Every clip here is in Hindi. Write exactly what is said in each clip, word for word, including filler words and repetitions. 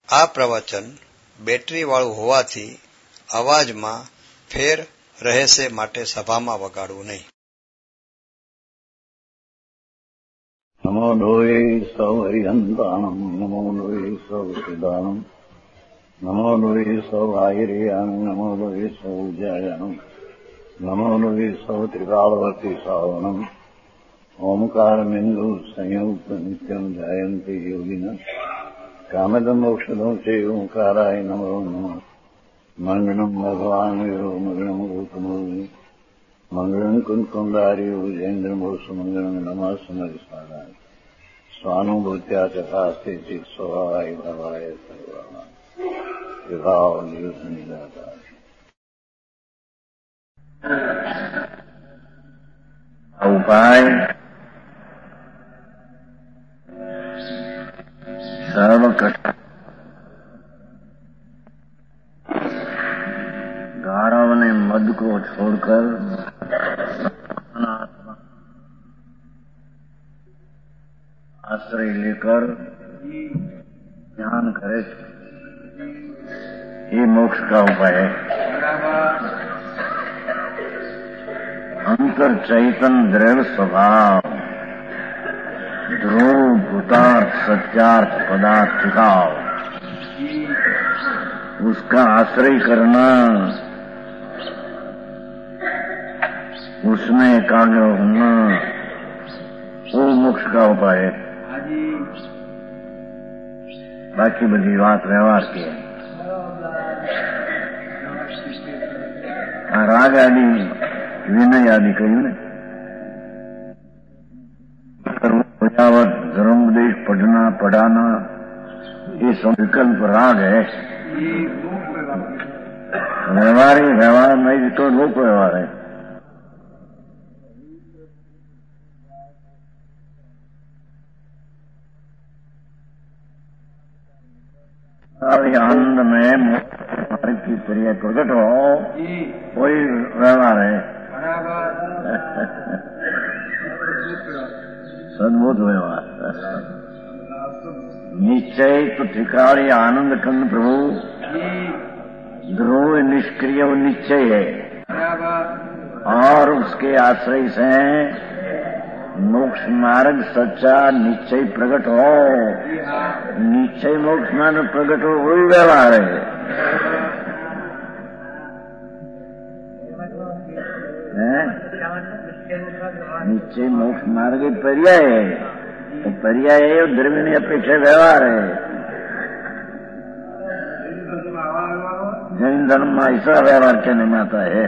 આ પ્રવચન બેટરીવાળું હોવાથી અવાજમાં ફેર રહેશે માટે સભામાં વગાડવું નહીં. નમો લોહે સૌ હરિહંતાણમ નમો લોહે સૌ સિદાનમ નમો લોહે સૌ આયર્યાણમ નમો લોહે સૌ જયાણમ નમો લોહે સૌ ત્રિકાળવતી સાવણમ ઓમકાર બિંદુ સંયુક્ત નિત્યમ જાયંતિ યોગિના કામદમ મોક્ષદમ છે ઓંકારાય નમો નમઃ. મંગળમ ભગવાન વિરો મંગળમ ગૌતમોની મંગળમ કુંકુંડારી વિજેન્દ્રમોષ મંગળમ નમઃ સમરિસાદાય સ્વાનુભૂત્યા ચકાસ્તે ચિત સ્વભાવાય ભવાય સર્વાના વિભાવ નિદાતા. ઉપાય સર્વ કઠ गारव ने मद को छोड़कर आश्रय लेकर ध्यान करे, ये मोक्ष का उपाय है. अंतर चैतन दृढ़ स्वभाव ध्रुव भूतार्थ सत्यार्थ पदार्थ टिकाव, उसका आश्रय करना, उसमें एकाग्र होना, वो मोक्ष का उपाय है. बाकी बड़ी बात व्यवहार की है. राग आदि विनय आदि कही ने बजावट धर्म उपदेश पढ़ना पढ़ाना ये सब विकल्प राग है. व्यवहार ही व्यवहार नहीं तो लोक व्यवहार है. आनंद में मार्ग की प्रिय प्रकट हो वही व्यवहार है. सद्भुत व्यवहार. निश्चय तो त्रिकाली आनंद कंद प्रभु ध्रुव निष्क्रिय निश्चय है और उसके आश्रय से मोक्ष मार्ग सच्चा निश्चय प्रकट हो. निश्चय मोक्ष मार्ग प्रकट हो वही व्यवहार है. निश्चय मोक्ष मार्ग पर्याय है. तो पर्याय है और द्रव्य अपेक्षा व्यवहार है. जैन धर्म में ऐसा व्यवहार कहने में आता है.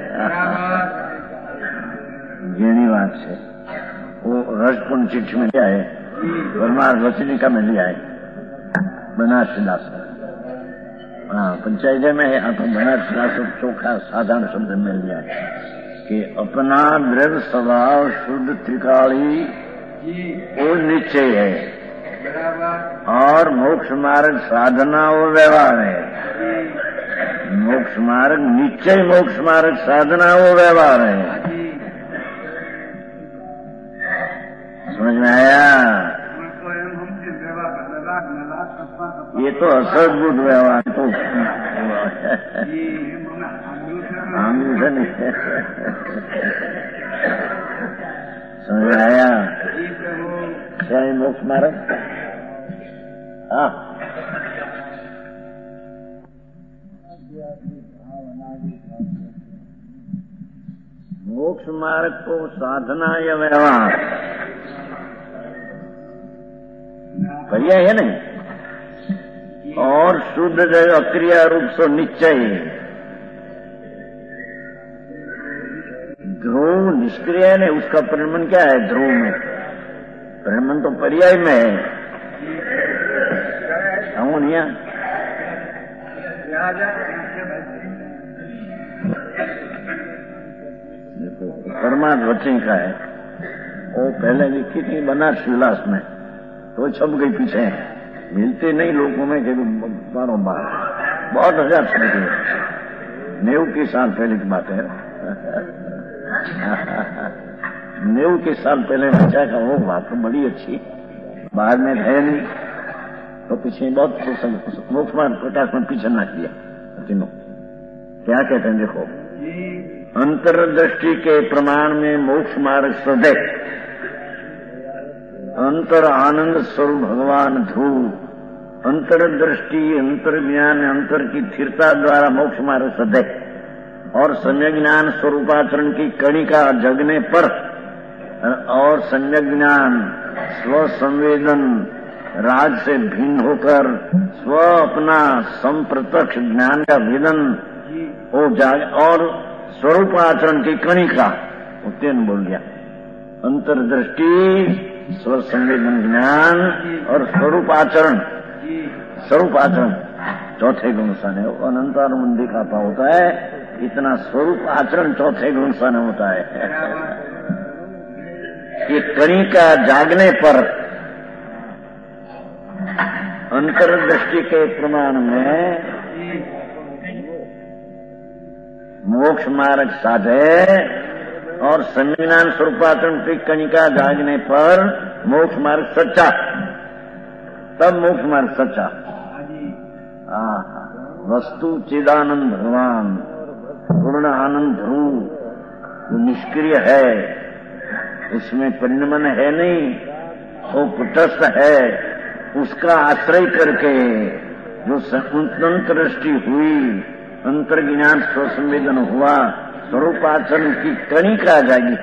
जेनी बात से वो रजपुण चिट्ठी में लिया है, परमार्थ वचनिका में लिया है, बनारसी दास. हाँ पंचायत में है तो बनारसी दास चोखा साधारण शब्द में लिया है कि अपना दृढ़ स्वभाव शुद्ध त्रिकाली वो निश्चय है और मोक्ष मार्ग साधना वो व्यवहार है. मोक्ष मार्ग निश्चय मोक्ष मार्ग साधना वो व्यवहार है. समझ में आया? ये तो असद्भुत व्यवहार तो समझ में आया? क्या है मोक्ष मार्ग? हाँ मोक्ष मार्ग को साधना या व्यवहार पर्याय है नहीं और शुद्ध जो अक्रिया रूप से निश्चय. ध्रुव निष्क्रिय है, उसका परिणमन क्या है? ध्रुव में परिणमन तो पर्याय में है. हूँ नहीं देखो परमार्थ वचन का है. वो पहले लिखी थी बनारस विलास में तो छप गई पीछे, मिलते नहीं लोगों में कि बारों बार बहुत हजार छपी. नेव के साल पहले की बात है. नेव के साल पहले बच्चा का वो बात तो बड़ी अच्छी, बाद में है नहीं तो तो पीछे बहुत मोक्ष मार्ग प्रकाश में पीछे ना किया तीनों। क्या कहते हैं देखो, अंतर्दृष्टि के प्रमाण में मोक्ष मार्ग सदैव, अंतर आनंद स्वरूप भगवान ध्रुव, अंतर्दृष्टि अंतर ज्ञान अंतर की स्थिरता द्वारा मोक्ष मार्ग सदैव, और सम्यक ज्ञान स्वरूपाचरण की कणिका जगने पर, और सम्यक ज्ञान स्व संवेदन राज से भिन्न होकर स्व अपना संप्रत्यक्ष ज्ञान का वेदन हो जाए, और स्वरूप आचरण की कणिका उत्तीर्ण बोल गया। अंतर्दृष्टि स्व संवेदन ज्ञान और स्वरूप आचरण, स्वरूप आचरण चौथे गुण सन है। अनंतानुबंध दिखाता होता है, इतना स्वरूप आचरण चौथे गुण सन होता है। ये कणिका जागने पर अंतर्दृष्टि के प्रमाण में मोक्ष मार्ग साधे, और संज्ञान स्वरूपाचरण की कणिका जागने पर मोक्ष मार्ग सच्चा, तब मोक्ष मार्ग सच्चा। वस्तु चिदानंद भगवान पूर्ण आनंद ध्रुव, जो निष्क्रिय है, उसमें परिणमन है नहीं, वो कुटस्थ है, उसका आश्रय करके जो अंतर्दृष्टि हुई, अंतर्ज्ञान स्वसंवेदन हुआ, स्वरूप आचरण की कणिका जागी,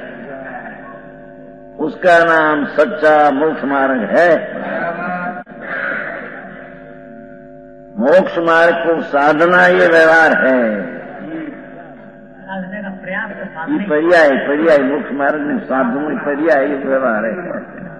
उसका नाम सच्चा मोक्ष मार्ग है। मोक्ष मार्ग को साधना ये व्यवहार है, ये पर्याय पर्याय मोक्ष मार्ग में साधु पर्याय ये व्यवहार है।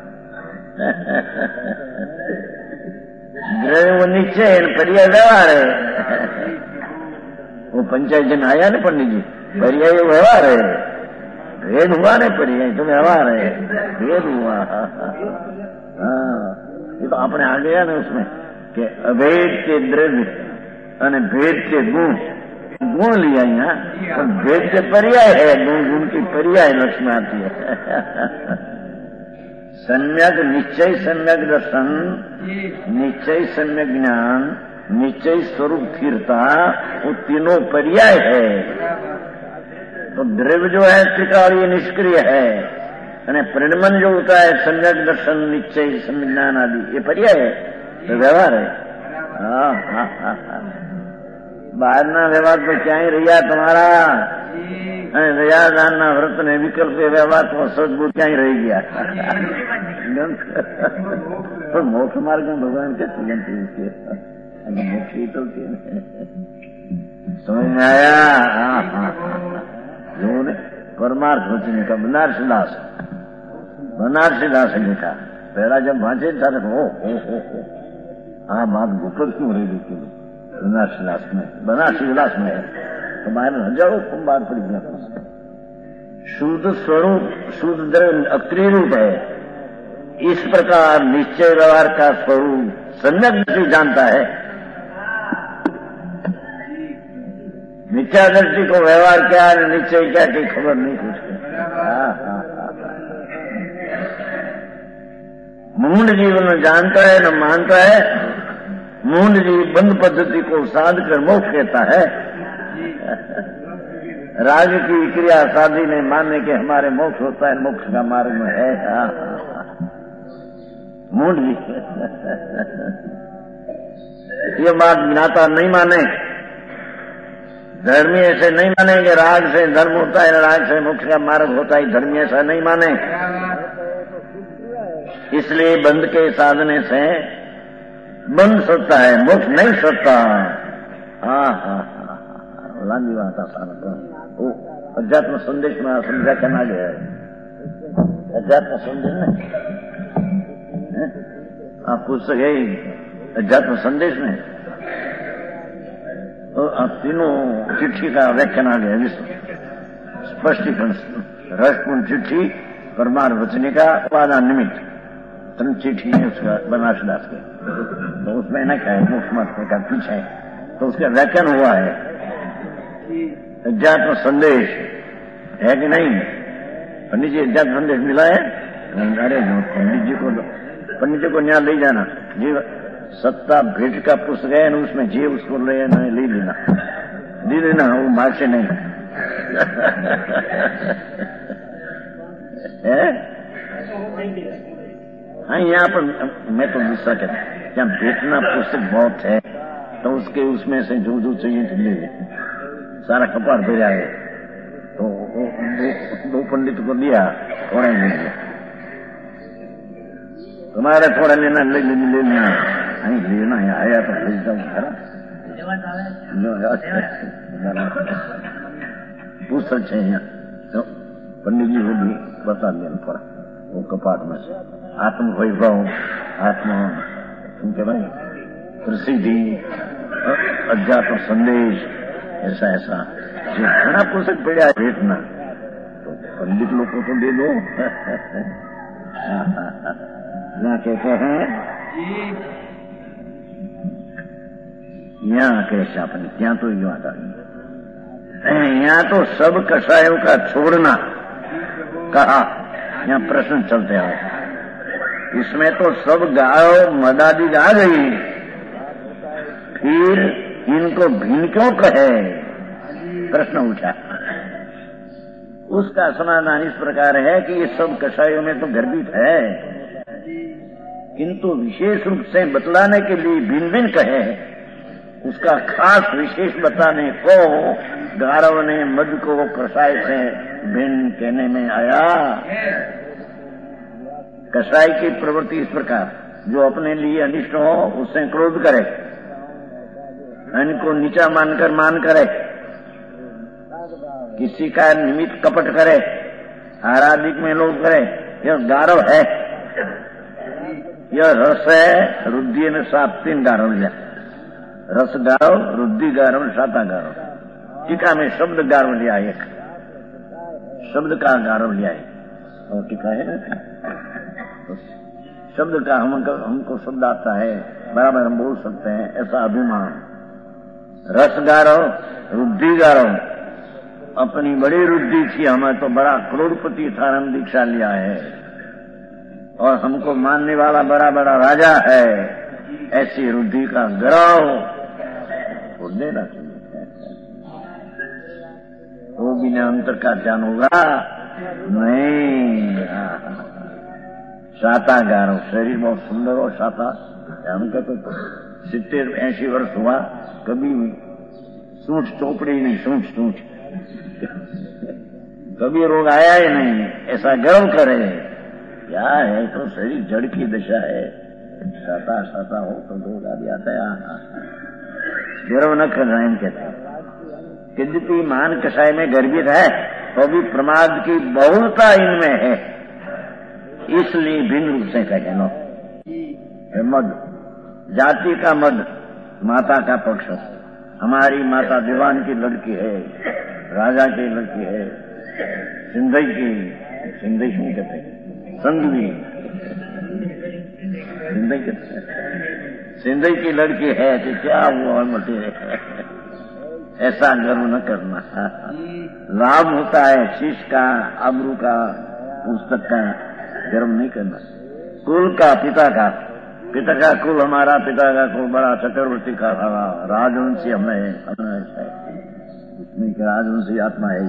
द्रव्य वो निश्चय पर्याय व्यवहार है। वो पंचायत जन आया ना पंडित जी, पर्याय व्यवहार है, भेद हुआ नहीं, पर्याय तो व्यवहार है, भेद हुआ। हाँ, ये तो अपने आ गया ना उसमें कि अभेद के द्रव्य और भेद के गुण, गुण लिया यहाँ, तो भेद के पर्याय है, गुण गुण की पर्याय लक्ष्मी आती है। सम्यक निश्चय सम्यक दर्शन, निश्चय सम्यक ज्ञान, निश्चय स्वरूप स्थिरता, वो तीनों पर्याय है। तो द्रव्य जो है त्रिकाल ये निष्क्रिय है, यानी परिणमन जो होता है सम्यक दर्शन निश्चय सम्यक ज्ञान आदि ये पर्याय है, तो व्यवहार है। हाँ हाँ हाँ हाँ, बाहर ना व्यवहार तो क्या ही रहा तुम्हारा, दया जानना व्रत ने विकल्प व्यवहार तो सदबुद्ध क्या ही रह गया। तो मोक्ष मार्ग में भगवान के तुरंत मोक्ष ही तो समझ में आया। जो ने परमार्थ वचन का बनारसी दास, बनारसी दास ने लिखा, पहला जब भांचे सारे हो हाँ बात गुप्त क्यों रही थी बनारसी दास में, बनारसी विलास में तो बाहर हजारों कुंभार पड़ गया। शुद्ध स्वरूप शुद्ध द्रव्य अक्रिय रूप है, इस प्रकार निश्चय व्यवहार का स्वरूप सम्यक दृष्टि जानता है। मिथ्या दृष्टि को व्यवहार क्या है निश्चय क्या की खबर नहीं कुछ। मूढ़ जीवन में जानता है न मानता है, मूढ़ जीव बंद पद्धति को साध कर मोक्ष कहता है। राग की क्रिया शादी ने मानने के हमारे मोक्ष होता है, मोक्ष का मार्ग में है। मूढ़ जी ये बात ज्ञाता नहीं माने, धर्मी ऐसे नहीं मानेंगे राग से धर्म होता है, राग से मोक्ष का मार्ग होता है, धर्मी ऐसा नहीं माने। इसलिए बंद के साधने से बंद सकता है, मोक्ष नहीं सकता। हाँ हाँ हाँ लांगी बात सारा वो अध्यात्म संदेश में समझा करना गया है। अध्यात्म संदेश में आप पुस्तक है अध्यात्म संदेश में, तो आप तीनों चिट्ठी का व्याख्यान आ गया विश्व स्पष्टीकरण, रसपूर्ण चिट्ठी, परमार वचनी का उपादान निमित्त, तीन चिट्ठी है उसका बनारसी दास के। तो उसमें न क्या है मोक्ष मार्ग का पीछे, तो उसका व्याख्यान हुआ है अध्यात्म संदेश है कि नहीं। पंडित जी अध्यात्म संदेश मिला है? अरे पंडित जी को पंडित जी को न्याय ले जाना जी, सत्ता भेंट का पुस्तक है न, उसमें जे उसको ले ले लेना ले लेना, वो मार से नहीं है। हाँ, यहाँ पर मैं तो दूसरा कहता हूँ, यहाँ भेजना पुस्तक बहुत है, तो उसके उसमें से जो जो चाहिए तो ले सारा कपाट भेजा है, तो दो, दो पंडित को दिया, थोड़ा ही ले लिया, तुम्हारा थोड़ा लेना ले लेना लेना नहीं लेना, यहाँ आया तो ले जाओ पुस्तक चाहिए यहाँ, तो पंडित जी को भी बता दिया थोड़ा वो कपाट में से आत्म वैभव, आत्म उनके भाई प्रसिद्धि, अध्यात्म संदेश, ऐसा ऐसा जो घना पुस्तक पड़ा है भेजना, तो पंडित लोग को तो दे दो। यहाँ कहते हैं यहाँ कैसे अपने ત્યાં तो युवा का यहाँ तो सब कसायों का छोड़ना कहा, यहाँ प्रश्न चलते हैं, इसमें तो सब गायो मदादी आ गई, फिर इनको भिन्न क्यों कहे, प्रश्न उठा। उसका समाधान इस प्रकार है कि ये सब कसायों में तो गर्भित है, किंतु विशेष रूप से बतलाने के लिए भिन्न भिन्न कहे, उसका खास विशेष बताने को गारव ने मद को कसाय से भिन्न कहने में आया। कसाई की प्रवृत्ति इस प्रकार, जो अपने लिए अनिष्ट हो उससे क्रोध करे, इनको नीचा मानकर मान करे, किसी का निमित्त कपट करे, आराधिक में लोग करे, यह गारव है। यह रस है, रुद्धि ने सात तीन गारव लिया, रस गारव, रुद्धि गारव, साता गारव। टीका में शब्द गारव लिया, एक शब्द का गारव लिया है, और टीका है ना शब्द का हम हमको शब्द आता है, बराबर हम बोल सकते हैं, ऐसा अभिमान। रस गारव, रुद्धि गारव, अपनी बड़ी रुद्धि थी, हमें तो बड़ा करोड़पति था, हम दीक्षा लिया है और हमको मानने वाला बड़ा बड़ा राजा है, ऐसी रुद्धि का गर्व वो देना चाहिए। वो बिना अंतर का ज्ञान होगा नहीं। साता गारो, शरीर बहुत सुंदर हो, साता हमको तो सित्तेर ऐसी वर्ष हुआ, कभी सूंठ चौपड़ी नहीं, सूंठ सूंठ कभी रोग आया ही नहीं, ऐसा गर्व करे। क्या है, तो शरीर जड़ की दशा है, साता साता हो तो रोग आदि आता है, गर्व न करना इन कहते हैं। यद्यपि मान कसाय में गर्भित है, तो भी प्रमाद की बहुलता इनमें है, इसलिए भिन्न रूप से कहे लो। मद, जाति का मद, माता का पक्ष। हमारी माता दीवान की लड़की है, राजा की लड़की है, सिंधई की, सिंधई क्यों कहते हैं, संधवी, सिंधई कहते हैं, सिंधई की लड़की है कि क्या हुआ मोटे, ऐसा गर्व न करना। लाभ होता है शिष्य का, आबरू का, पुस्तक का, गर्व नहीं करना। कुल का, पिता का, पिता का कुल, हमारा पिता का कुल बड़ा चक्रवर्ती का था, राजवंशी हमें इसमें राजवंशी आत्मा है।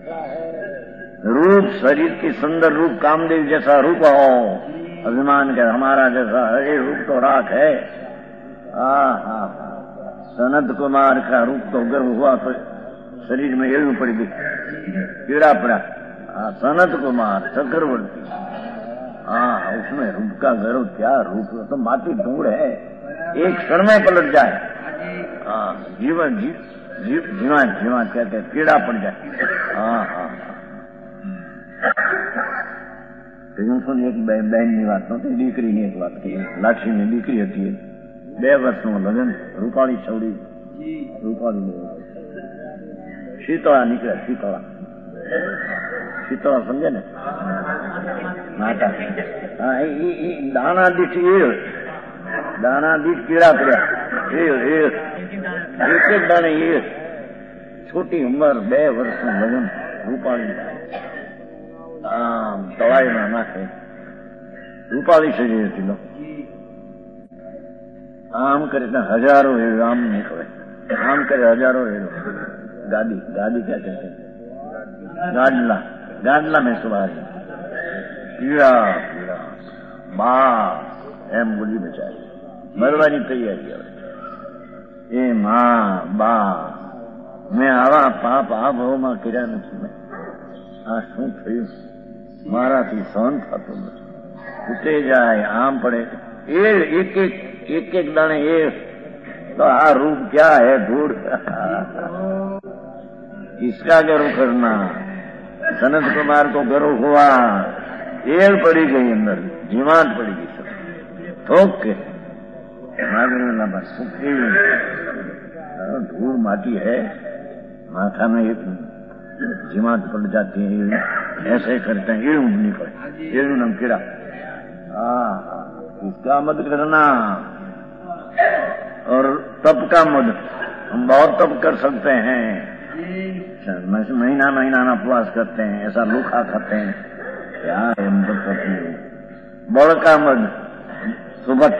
रूप, शरीर की सुंदर रूप, कामदेव जैसा रूप हो, अभिमान कर हमारा जैसा, अरे रूप तो राख है। हाँ हाँ, सनत कुमार का रूप तो गर्व हुआ तो शरीर में एलू पड़ी गई, कीड़ा पड़ा। हाँ, सनत कुमार चक्रवर्ती, हाँ उसमें रूप का गर्व, क्या रूप, तो माटी धूड़ है, एक क्षण में पलट जाए। हाँ, जीवन जीव जीव जीवा जीवा कहते कीड़ा पड़ जाए। हाँ हाँ, सुनिए एक बहन की बात नती, दीकरी की एक बात की, लाक्षी में दीकरी थी, बे वर्ष નું લગ્ન, રૂપાળી છોડી, રૂપાળી શીતળા નીકળે, શીતળા શીતળા સમજે ને માતા, હા એ દાણા દીઠ એ દાણા દીઠ કીડા પડ્યા, એ એક એક દાણે એ છોટી ઉંમર, બે વર્ષનું લગ્ન, રૂપાળી આમ તળાઈમાં નાખે, રૂપાળી શરીર હતી લો, આમ કરીને હજારો રેડો આમ નીકળે, આમ કરે હજારો રેડો. ગાડી ગાડી ક્યાં કહેते हैं? ગાડલા ગાડલા મેં સવારી પીળા પીળા બા એમ બોલી બચારી મરવાની તૈયારી હવે. એ માં બા મેં આવા પાપ આ ભાવમાં કર્યા નથી. મેં આ શું થયું? મારાથી સહન થતું નથી. ઉઠે જાય આમ પડે એ એક એક એક એક દાણે એ तो आ रूप क्या है धूड़ इसका गरु करना. सनत कुमार को गरु हुआ, एड़ पड़ी गई अंदर, जीवात पड़ी गई सब ठोक के धूल माटी है माथा में एक जीवात पड़ जाती है. ऐसे करते हैं एड़ निकले एड़ नम कीड़ा. हाँ इसका मत करना. और तप का मद हम बहुत तप कर सकते हैं. महीना महीना उपवास करते हैं, ऐसा लूखा खाते हैं. क्या है हम तप करते हैं. बड़ का मद सुबट,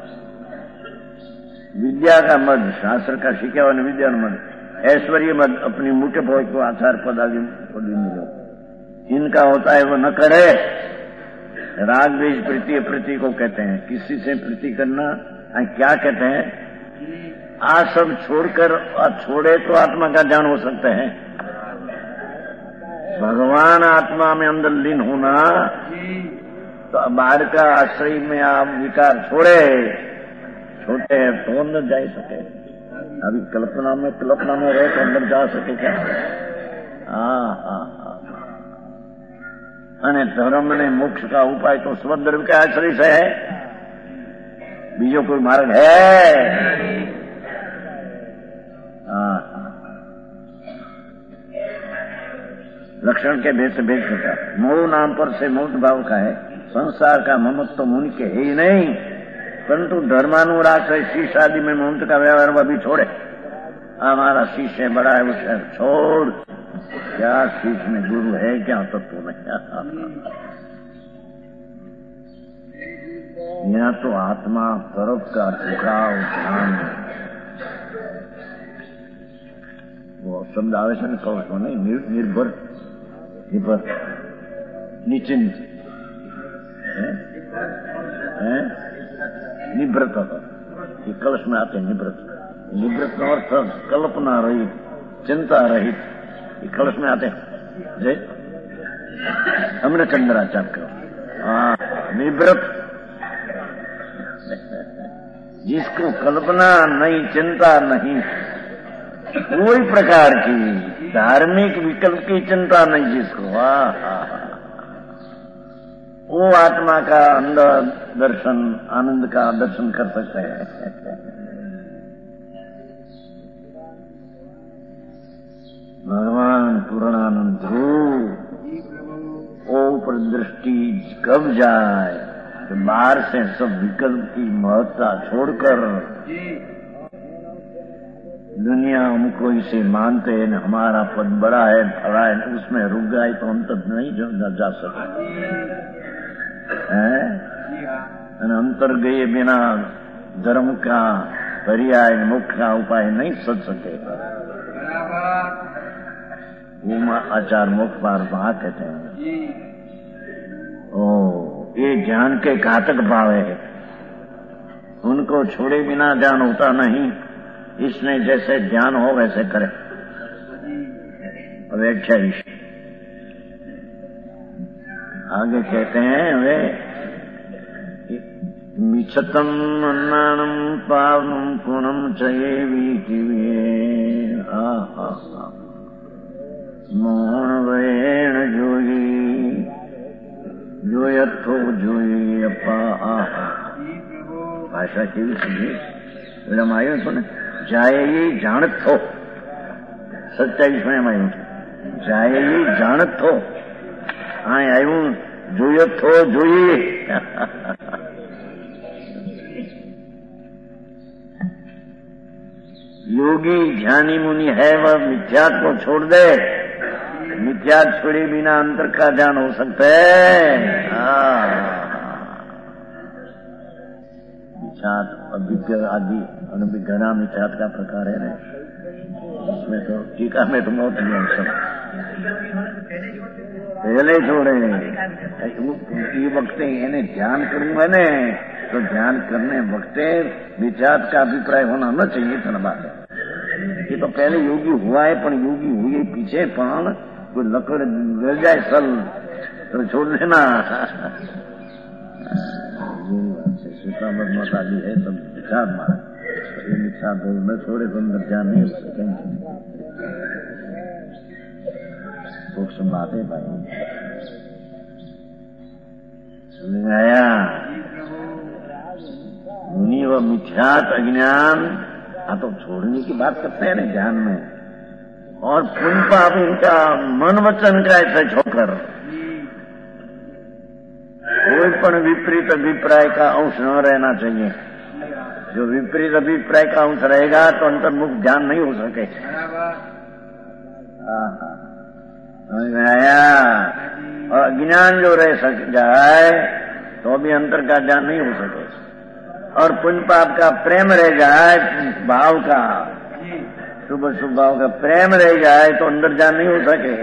विद्या का मद शास्त्र का शिक्षा और विद्या मद, ऐश्वर्य मद अपनी मुठे भोज को आचार पदार्थ मिलो. इनका होता है वो न करे. राग द्वेष प्रीति अप्रीति को कहते हैं. किसी से प्रीति करना क्या कहते हैं? आ सब छोड़कर छोड़े तो आत्मा का ज्ञान हो सकते हैं. भगवान आत्मा में अंदर लीन होना तो बाहर का आश्रय में आप विकार छोड़े छोटे तो अंदर जा सके. अभी कल्पना में कल्पना में रहे तो अंदर जा सके क्या? हाँ हाँ हाँ. अने धर्म ने मोक्ष का उपाय तो स्वधर्म के आश्रय से है. बीजो कोई मार्ग है? हाँ. लक्षण के भेद से भेद होता. मोह नाम पर से मोह भाव का है. संसार का ममत्व तो मुनि के है ही नहीं, परंतु धर्मानुराग से शीश आदि में ममत्व का व्यवहार वह भी छोड़े. हमारा शीश है बड़ा है उसे छोड़. क्या शीश में गुरु है क्या तत्व नहीं. यहाँ तो आत्मा तरफ का झुकाव ध्यान. वो शब्द आवे से कहो तो नहीं निर्भर निर्भर निश्चिंत निवृत्त. ये कलश में आते हैं निवृत्त. निवृत्त का अर्थ कल्पना रहित चिंता रहित. ये कलश में आते हैं जय हमने चंद्राचार्य करो. हाँ निवृत्त जिसको कल्पना नहीं चिंता नहीं कोई प्रकार की धार्मिक विकल्प की चिंता नहीं जिसको. वाह वो आत्मा का अंदर दर्शन आनंद का दर्शन कर सकते हैं. भगवान पूर्णानंद ध्रुव ओ पर दृष्टि कब जाए कि बाहर से सब विकल्प की महत्ता छोड़कर दुनिया हमको इसे मानते हैं हमारा पद बड़ा है बड़ा है उसमें रुक गए तो हम तक नहीं जा सकते. अंतर गए बिना धर्म का पर्याय मोक्ष का उपाय नहीं सोच सके. वो आचार मोक्ष पार वहां कहते हैं. ओ ये ज्ञान के घातक भाव है. उनको छोड़े बिना ज्ञान होता नहीं. इसने जैसे ज्ञान हो वैसे करे. व्याख्या आगे कहते हैं वे मिच्छतम अन्नानम पावनम पुनम चयेवी मोहन वेण जोई જોયથો જોઈએ અપા. ભાષા કેવી સમજી એમાં આવ્યું હતું ને જાય એ જાણત થો. સત્યાવીસ માં એમ આવ્યું જાય એ જાણત થો. હા આવ્યું જોયત થો જોઈએ. योगी ज्ञानी मुनि है वह मिथ्यात्व को छोड़ दे. मिथ्या छोड़े बिना अंतर का ज्ञान हो सकता है. मिथ्यात, अभिज्ञ आदि अभी घना मिथ्यात का प्रकार है। इसमें तो टीका में तो बहुत नहीं सब पहले छोड़े ये वक्ते એને ધ્યાન કરવું है ने तो ध्यान करने वक्ते मिथ्यात का अभिप्राय होना न चाहिए। था बात है ये तो पहले योगी हुआ है, पर योगी हुए पीछे पण कोई लकड़ गिर जाए सल तो छोड़ देना। श्वेतांबर माता जी है सब मिथ्यात मार, ये मिथ्यात न छोड़े तो अंदर ध्यान नहीं हो सकेंगे। सूक्ष्म बात है भाई, समझ आया? मुनि व मिथ्यात अज्ञान हाँ तो छोड़ने की बात करते हैं ना ध्यान में, और पुण्य पाप इनका मन वचन का ऐसे छोड़कर कोई पण विपरीत अभिप्राय का अंश न रहना चाहिए। जो विपरीत अभिप्राय का अंश रहेगा तो अंतर्मुख ध्यान नहीं हो सके। आया और अज्ञान जो रह सक जाए तो भी अंतर का ध्यान नहीं हो सके, और पुण्य पाप का प्रेम रह जाए, भाव का शुभ शुभ भाव का प्रेम रह जाए तो अंदर ध्यान नहीं हो सके।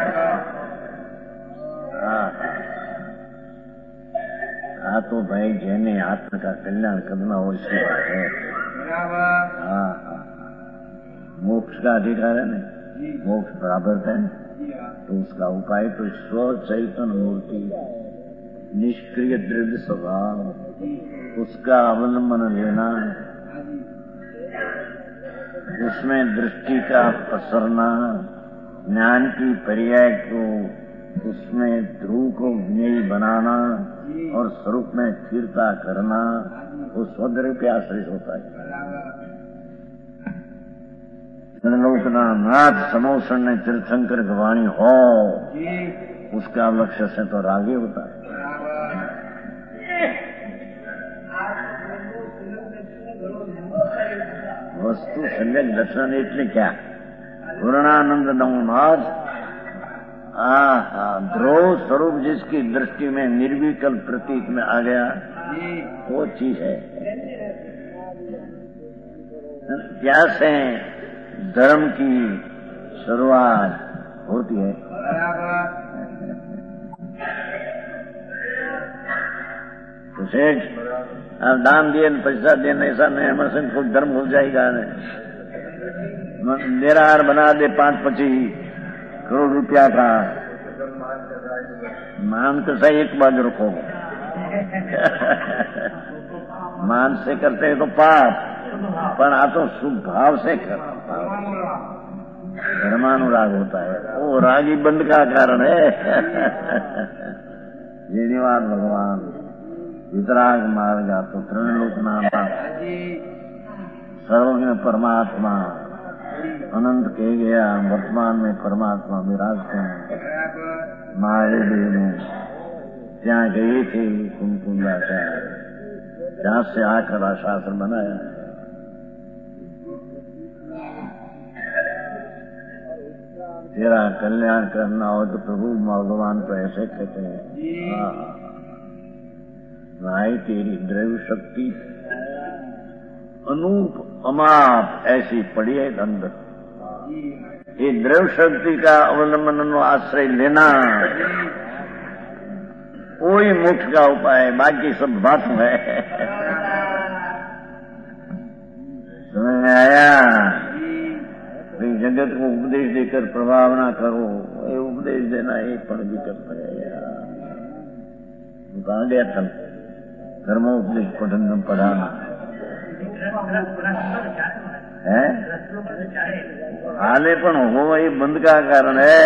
हाँ तो भाई जेने आत्मा का कल्याण करना हो इसकी बात है। हाँ मोक्ष का अधिकार है ना, मोक्ष बराबर है तो उसका उपाय तो स्व चैतन्य मूर्ति निष्क्रिय दृढ़ स्वभाव उसका अवलंबन लेना, उसमें दृष्टि का पसरना, ज्ञान की पर्याय को उसमें ध्रुव को ज्ञेय बनाना और स्वरूप में स्थिरता करना, वो स्वद्रव्य के आश्रित होता है। लोकना नाथ समोषण ने तीर्थंकर गवाणी हो उसका लक्ष्य से तो रागे होता है। वस्तु सम्यक दर्शन એટલે क्या? पूर्णानंद नवनाथ ध्रुव स्वरूप जिसकी दृष्टि में निर्विकल्प प्रतीत में आ गया वो चीज है। क्या से धर्म की शुरुआत होती है। तो सेठ अब दान दिए पैसा देने ऐसा नहीं हमारे खुद धर्म हो जाएगा। मेरा हार बना दे पांच पच्चीस करोड़ रुपया का, मान तो सही एक बार रखो। मान से करते हैं तो पाप, पर आ तो शुभ भाव से कर धर्मानुराग होता है, वो रागी बंद का कारण है। धन्यवाद भगवान वितराग मार्ग तो त्रिलोकनाथ सर्वज्ञ परमात्मा अनंत कह गया, वर्तमान में परमात्मा विराजते हैं। महादेव में ત્યાં गए थे कुमकुंडाचार्य, जहाँ से आकर शास्त्र बनाया। तेरा कल्याण करना हो तो प्रभु भगवान तो ऐसे कहते हैं। हाँ भाई तेरी द्रव्य शक्ति अनूप अमाप ऐसी पड़ी है अंदर। ये द्रव्य शक्ति का अवलंबन आश्रय लेना कोई मोक्ष का उपाय है, बाकी सब बात है। समझ में आया? जगत को उपदेश देकर प्रभाव ना करो, ये उपदेश देना एक पण भी करता है यार। कहा गया था धर्मोपदेश पठन पढ़ाना है, हाले पण हो ये बंद का कारण है।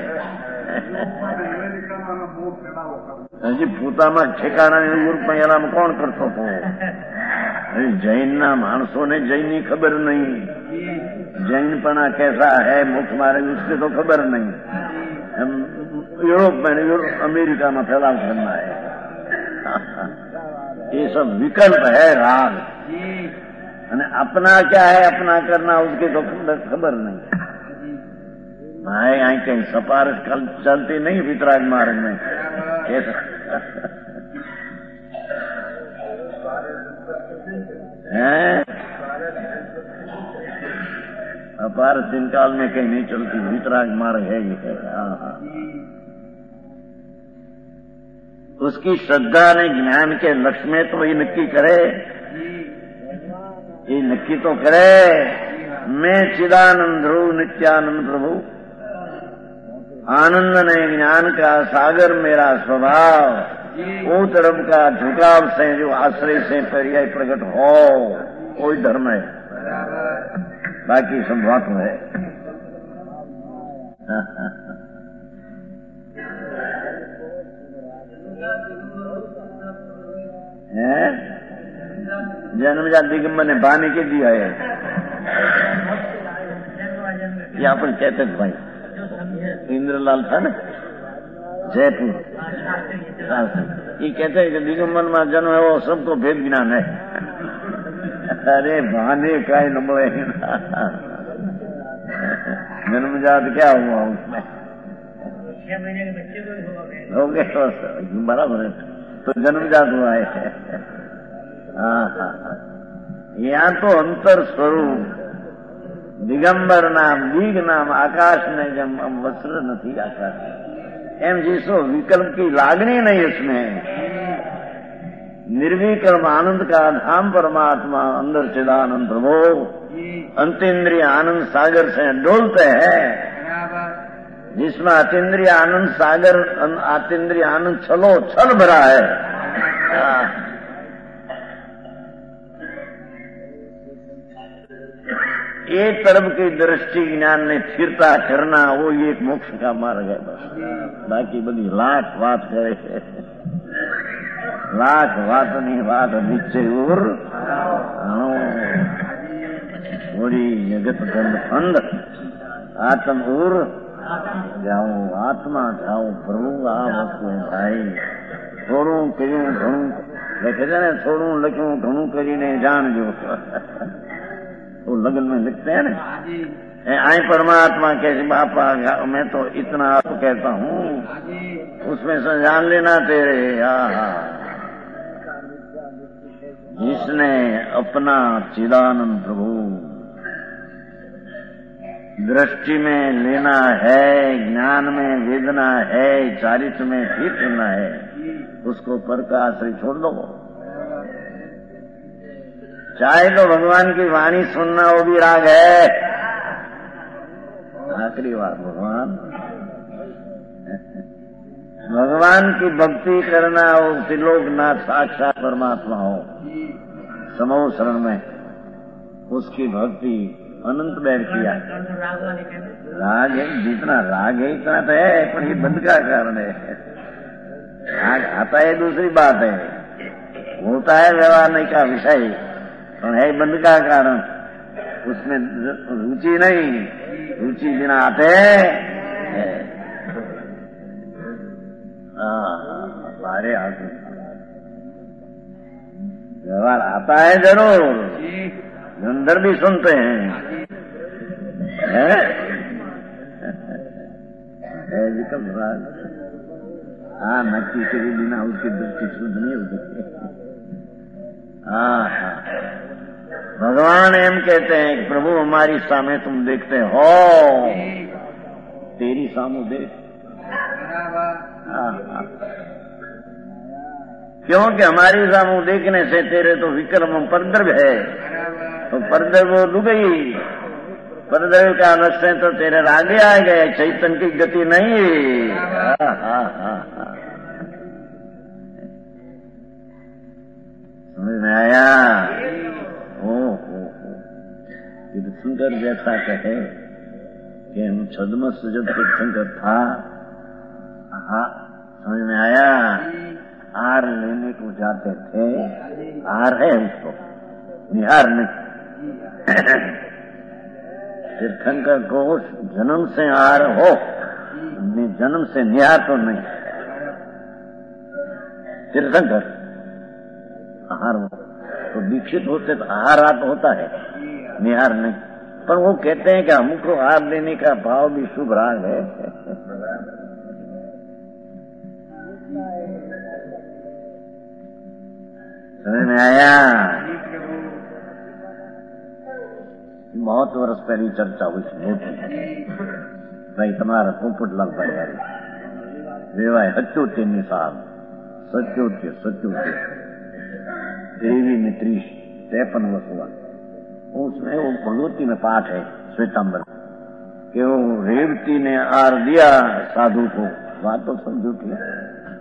હજી પોતામાં ઠેકાણા યુરોપ એલામાં કોણ કરતો હતો? જૈનના માણસોને જૈનની ખબર નહીં, जैनपना कैसा है मुख्य मार्ग उसके तो खबर नहीं। यूरोप में अमेरिका में फैलाव करना है, ये सब विकल्प है राग। अपना क्या है अपना करना उसके तो खबर नहीं। भाई यहाँ कहीं सपारस कल चलती नहीं वितराग मार्ग में है। अपार तीन काल में कहीं नहीं चलती, वितराग मार्ग है ये है। हाँ, उसकी श्रद्धा ने ज्ञान के लक्ष्य में तो ये नक्की करे, ये नक्की तो करे, मैं चिदानंद ध्रुव नित्यानंद प्रभु, आनंद ने ज्ञान का सागर मेरा स्वभाव, वो तरफ का झुकाव से जो आश्रय से पर्याय प्रकट हो, कोई धर्म है, बाकी सब बात है। जन्मजात दिगंबर ने बाने के दिया है, ये अपन कहते थे भाई, इंद्रलाल था ना जयपुर, ये कहते हैं कि दिगंबर में जन्म है वो सबको भेद ज्ञान है। अरे बहाने का ही नंबर है, जन्मजात क्या हुआ उसमें, छह महीने के बच्चे को हो गए तो बराबर है, तो जन्मजात हुआ है। यहाँ तो अंतर स्वरूप दिगंबर नाम दीग नाम आकाश ने जब वस्त्र नहीं आकाश एम जिसो विकल्प की लागणी नहीं उसमें, निर्विकल्प आनंद का धाम परमात्मा अंदर चिदानंद प्रभु अंतेन्द्रिय आनंद सागर से डोलते हैं, जिसमें अतीन्द्रिय आनंद सागर अतीन्द्रिय आनंद छलो छल भरा है। एक तरफ की दृष्टि ज्ञान ने स्थिरता करना, वो ये एक मोक्ष का मार्ग है बस, बाकी बड़ी लाख बात करे, लाख बात नहीं बात नीचे और थोड़ी जगत गंध फंद आत्म और जाओ आत्मा जाओ प्रभु आ वस्तु भाई, छोड़ू करूं घणू लखे ने, छोड़ू लख्यू घणू करीने जानजो, वो लगन में लिखते हैं ना, आई परमात्मा कैसे बापा मैं तो इतना आप कहता हूँ, उसमें से जान लेना तेरे। आहा, जिसने अपना चिदानंद प्रभु दृष्टि में लेना है, ज्ञान में वेदना है, चारित्र में ठीक करना है, उसको पर का आश्रय छोड़ दो। चाहे तो भगवान की वाणी सुनना वो भी राग है, आखिरी बात भगवान भगवान की भक्ति करना हो, त्रिलोकनाथ साक्षात परमात्मा हो, समूह शरण में उसकी भक्ति अनंत बैर किया। राग है, जितना राग है इतना तो है, पर ये बंद का कारण है। राग आता है दूसरी बात है, होता है व्यवहार नहीं का विषय, और है बंद का कारण, उसमें रुचि नहीं, रुचि बिना आते है। हमारे हाथ व्यवहार आता है जरूर, अंदर भी सुनते हैं, है? है विकल्प राग, हाँ नक्की के बिना उसकी दृष्टि शुद्ध नहीं हो सकती। हाँ, भगवान एम कहते हैं कि प्रभु हमारी सामने तुम देखते हो, तेरी सामू देख। हाँ, हाँ। क्योंकि हमारी सामू देखने से तेरे तो विक्रम परद्रव्य है, तो परद्रव्य डूब गई, परद्रव्य का नष्ट तो तेरे आगे आ गए, चैतन्य की गति नहीं। हाँ, हाँ, हाँ, हाँ। समझ में आया? ओ हो हो, तीर्थंकर जैसा कहे कि हम छद्मस जब तीर्थंकर था, हाँ समझ में आया, आर लेने को जाते थे, आर है उसको, निहार नहीं। तीर्थंकर को जन्म से आर हो, जन्म से निहार तो नहीं। तीर्थंकर आहार हो तो दीक्षित होते तो आहार आप होता है, निहार नहीं। पर वो कहते हैं कि हमको आहार देने का भाव भी शुभ राग है। समझ में आया? बहुत वर्ष पहले चर्चा हुई थी मोटी भाई तमारा पोपटलाल भाई यार वेवाय सचोतेर साल सचोतेर सचोतेर देवी में त्रीस तिरपन वर्ष हुआ। उसमें वो भगवती में पाठ है श्वेतांबर कि वो रेवती ने आर दिया साधु को, बात तो सब झूठी है।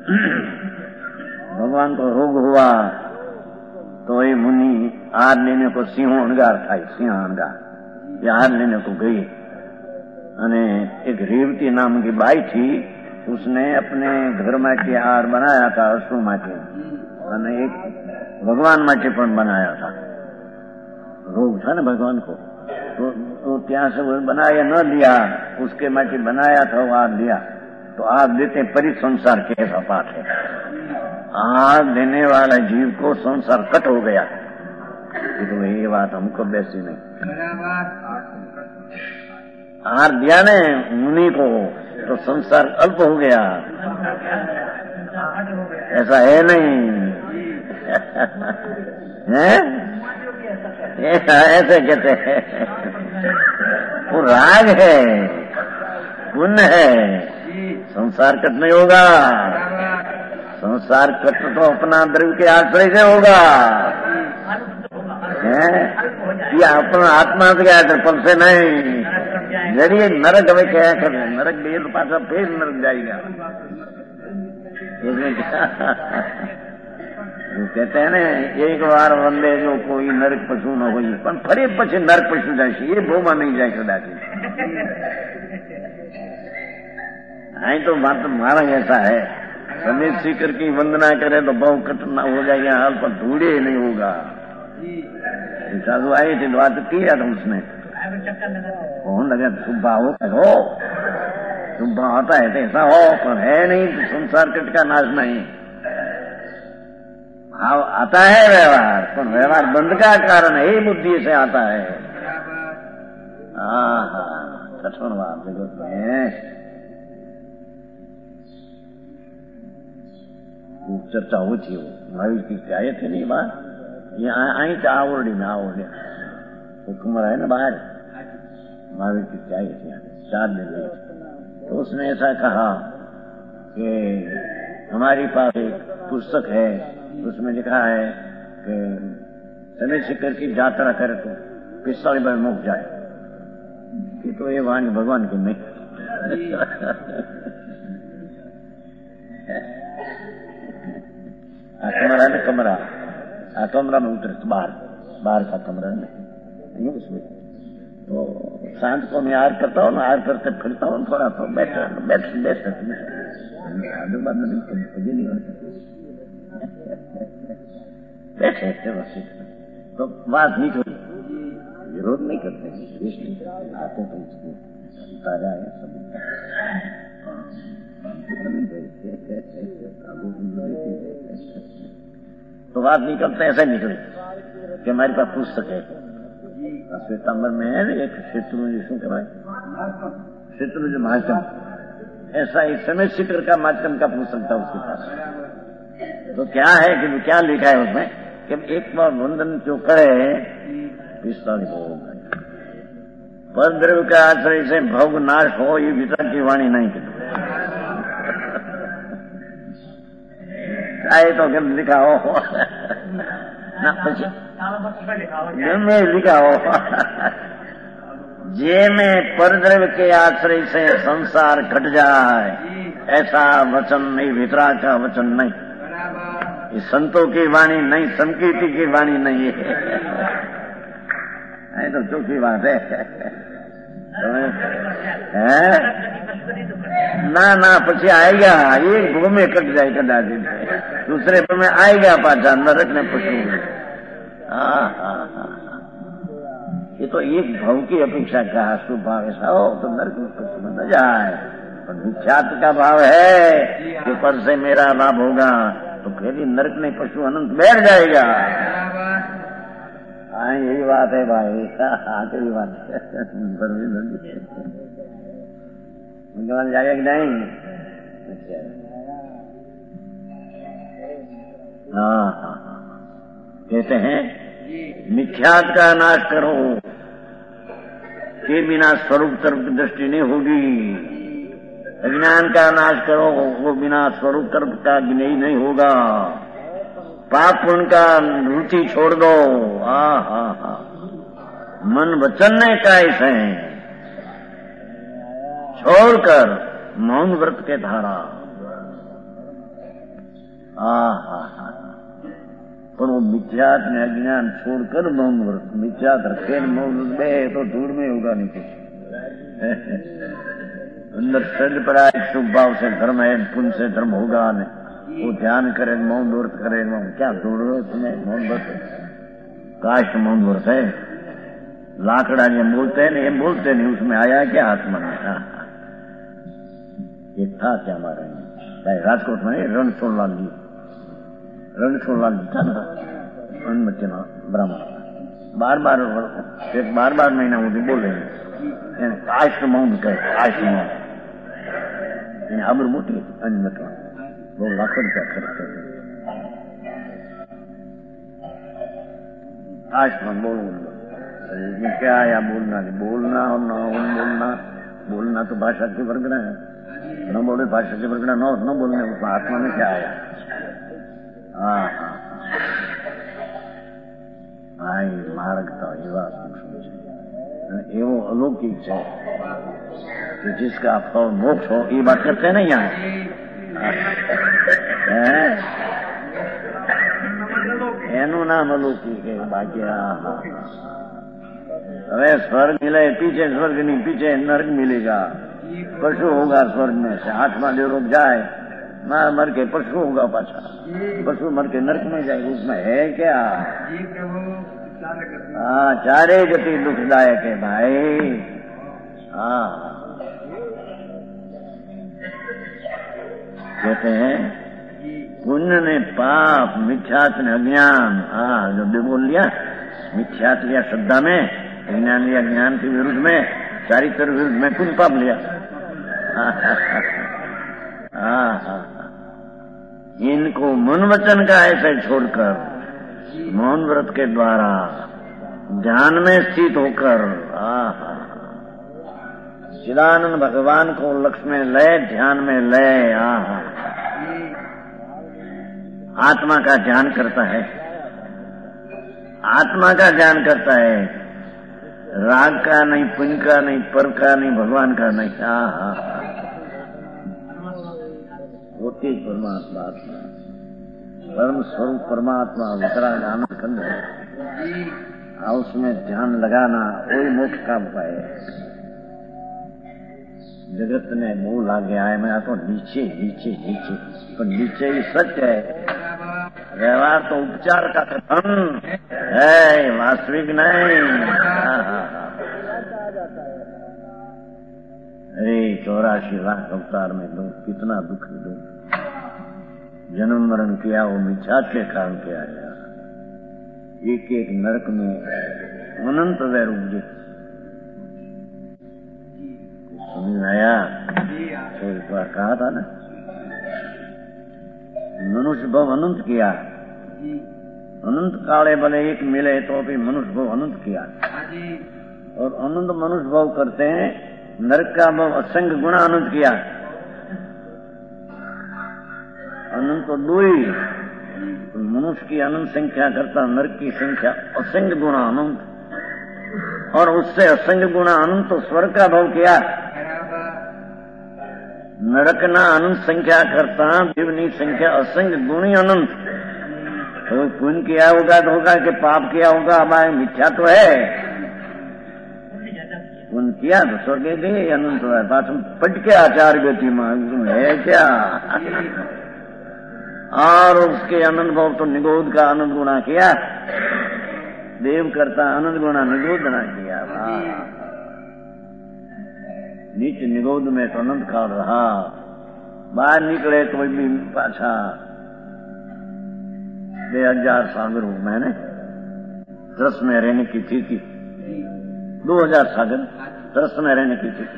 भगवान को रोग हुआ तो ये मुनि आर लेने को सिंहो अणगार था, सिंह अणगार ये आर लेने को गई। अने एक रेवती नाम की बाई थी, उसने अपने घर माटे आर बनाया था अश्रु माटे, अने एक भगवान माटे पण बनाया था। रोग था ना भगवान को, तो, तो ત્યાં से वो बनाया न दिया, उसके माटे बनाया था वो आर दिया। तो आर देते परि संसार कैसा पाठ है, आर देने वाला जीव को संसार कट हो गया। तो ये बात हमको बैसी नहीं। आर दिया ने मुनि को तो संसार अल्प हो गया, ऐसा है नहीं है? ऐसे कहते हैं वो राग है, पुण्य है, संसार कट नहीं होगा। संसार कट तो अपना द्रव्य के आश्रय से होगा है, ये अपना आत्मा से क्या पल से नहीं। जरिए नरक में क्या करे, नरक गए तो पासा फिर नरक जाएगा। वो कहते हैं ना एक बार वंदे जो कोई नरक पशु न हो, पर फरे पछे नरक पशु जाए, ये भोमा नहीं जाए कदाच। आई तो बात मारा ऐसा है, समेत सीकर की वंदना करे तो बहु कठिन हो जाएगा, हाल पर ढूंढे नहीं होगा। साधु आए थे बात किया था उसने, कौन लगा सुब्बा हो हो सुब्बा आता है तो ऐसा हो, पर है नहीं तो संसार कट का नाश नहीं। भाव आता है व्यवहार, पर व्यवहार बंद का कारण है बुद्धि से आता है। हाँ कठोर बात जगत में चर्चा हुई थी, वो महावीर की आए थे नहीं बात, ये आई था आवड़ी में आवड़े हुक्म है ना बाहर, महावीर की आई थी चार दिन में। तो उसने ऐसा कहा कि हमारी पास एक पुस्तक है, उसमें लिखा है कि समय शिखर की यात्रा करे तो पिस्तालीस बार मुक जाए, कि तो ये वाणी भगवान की नहीं। आ कमरा है ना, कमरा आ कमरा में उतर बाहर बाहर का कमरा नहीं, उसमें तो शांत को मैं आर करता हूँ ना, आर करते फिरता हूँ थोड़ा, तो बैठ बैठ बैठ आधु बात नहीं मुझे नहीं बैठे तो बात नहीं करी, विरोध नहीं करते, विष नहीं करते, आते तो उसको ताजा है सब। तो बात नहीं करते, ऐसा निकले कि हमारे पास पुस्तक है श्वेतांबर में है एक शत्रु शू कहवाय शत्रु जो महात्म, ऐसा एक समय शिखर का माध्यम का पुस्तक था उसके पास। तो क्या है कि क्या लिखा है उसमें कि एक बार वंदन जो करे पिस्तालीस भोग, पर द्रव्य का आश्रय से भोग नाश हो, ये वितरक की वाणी नहीं की आए तो क्या लिखा हो ना, में लिखा हो जे में परद्रव्य के आश्रय से संसार घट जाए, ऐसा वचन नहीं, वितरा का वचन नहीं, ये संतों की वाणी नहीं, संकीर्ति की वाणी नहीं है। नहीं तो चौकी बात है, है? ना ना पछी आएगा, एक भूमि में कट जाए कदाच, दूसरे पर में आएगा पाछा नरक ने पशु। हाँ हाँ हाँ ये तो एक भाव की अपेक्षा का शुभ भाव ऐसा हो तो नरक में पशु में न जाए, और विख्यात का भाव है कि पर से मेरा लाभ होगा, तो फिर नरक में पशु अनंत बैठ जाएगा। हाँ यही बात है भाई, आखिरी बात है। भगवान जाएगा कि नहीं? हाँ हाँ हाँ कहते हैं मिथ्यात का नाश करो, के बिना स्वरूप तरफ की दृष्टि नहीं होगी। अज्ञान का नाश करो, वो बिना स्वरूप तरफ का ज्ञान नहीं होगा। पाप पुण्य का रुचि छोड़ दो। हा हा हा मन वचन ने कैसे हैं छोड़कर मौन व्रत के धारा। हा हा हा पर वो मिथ्यात ने अज्ञान छोड़कर मौन व्रत, मिथ्यात रखे मौन व्रत तो दूर में होगा नहीं कुछ। अंदर सज पड़ा है शुभ भाव से धर्म है, पुण्य से धर्म होगा नहीं। वो ध्यान करे मौन व्रत करे, क्या दूर तुम्हें मौन व्रत, काश मौन व्रत है। लाकड़ा ये बोलते हैं ये बोलते नहीं, उसमें आया क्या आत्मा में। ये था क्या हमारे राजकोट में रणछोड़ लाल जी, रणछोड़ लाल जी था ना ब्राह्मण, बार बार एक बार बार महीना मुझे बोल रहे हैं काश मौन कहे, काश मौन अबर मोटी अन्य वो लाखों रुपया खर्च करते आज में बोल इसमें क्या आया बोलना नहीं बोलना और न बोलना। बोलना तो भाषा की वर्गना है, न बोले भाषा की वर्गना, न न बोलने उसमें आत्मा में क्या आया। हाँ हाँ आई मार्ग तो एवा एवो अलौकिक है कि जिसका फल मोक्ष हो। ये बात करते नहीं यहाँ એનું નામ અલૌકિક है बाकी। હવે स्वर्ग मिले पीछे स्वर्ग नहीं, पीछे नरक मिलेगा। पशु होगा स्वर्ग में से, आत्मा जो रुक जाए मार मर के पशु होगा पाछा, पशु मर के नरक में जाएगा। उसमें है क्या। हाँ चारे गति दुखदायक है भाई। हाँ कहते हैं पुण्य ने पाप, मिथ्यात ने अज्ञान। हाँ जो भी बोल लिया, मिथ्यात लिया श्रद्धा में, अज्ञान लिया ज्ञान के विरुद्ध में, चारित्र विरुद्ध में पुण्य पाप लिया। हाँ हाँ इनको मन वचन का ऐसे छोड़कर मौन व्रत के द्वारा ध्यान में स्थित होकर चिदानंद भगवान को लक्ष्य में ले, ध्यान में ले। हाँ आत्मा का ध्यान करता है, आत्मा का ध्यान करता है, राग का नहीं, पुण्य का नहीं, पर का नहीं, भगवान का नहीं। हाँ हाँ होती परमात्मा आत्मा, परम स्वरूप परमात्मा वितराग आनंद खंड है। उसमें ध्यान लगाना वही मोक्ष का उपाय है। जगत ने मुंह लागे आए मैं तो नीचे नीचे नीचे, तो नीचे ही सत्य है। व्यवहार तो उपचार का कथन है, वास्तविक नहीं। अरे चौरासी लाख अवतार में दो कितना दुख दो, जन्म मरण किया वो मिथ्या के कारण किया गया। एक एक नरक में अनंत वैर उपजे समझ आया। तो एक बार कहा था ना, मनुष्य भव अनंत किया, अनंत काले भले एक मिले तो भी मनुष्य भव अनंत किया। और अनंत मनुष्य भव करते हैं, नरक का भव असंख्य गुणा अनंत किया। अनंत तो दो ही, मनुष्य की अनंत संख्या करता, नरक की संख्या असंख्य गुणा अनंत, और उससे असंख्य गुणा अनंत तो स्वर्ग का भव किया। नरक ना अनंत संख्या करता, विवनी संख्या असंख्य गुणी अनंत। तो पुण्य किया होगा तो होगा कि पाप किया होगा, हमारे मिथ्या तो है। पुण्य किया तो स्वर्ग गए, अनंत है। पास पट के आचार गति में है क्या। और उसके अनंत भाव तो निगोद का अनंत गुणा किया, देव करता अनंत गुणा निगोद ना किया। नीचे निगोद में तो अनंत काल रहा, बाहर निकले तो भी पाछा दो हजार सागर हूं मैंने तरस में रहने की थी थी दो हजार सागर तरस में रहने की थी।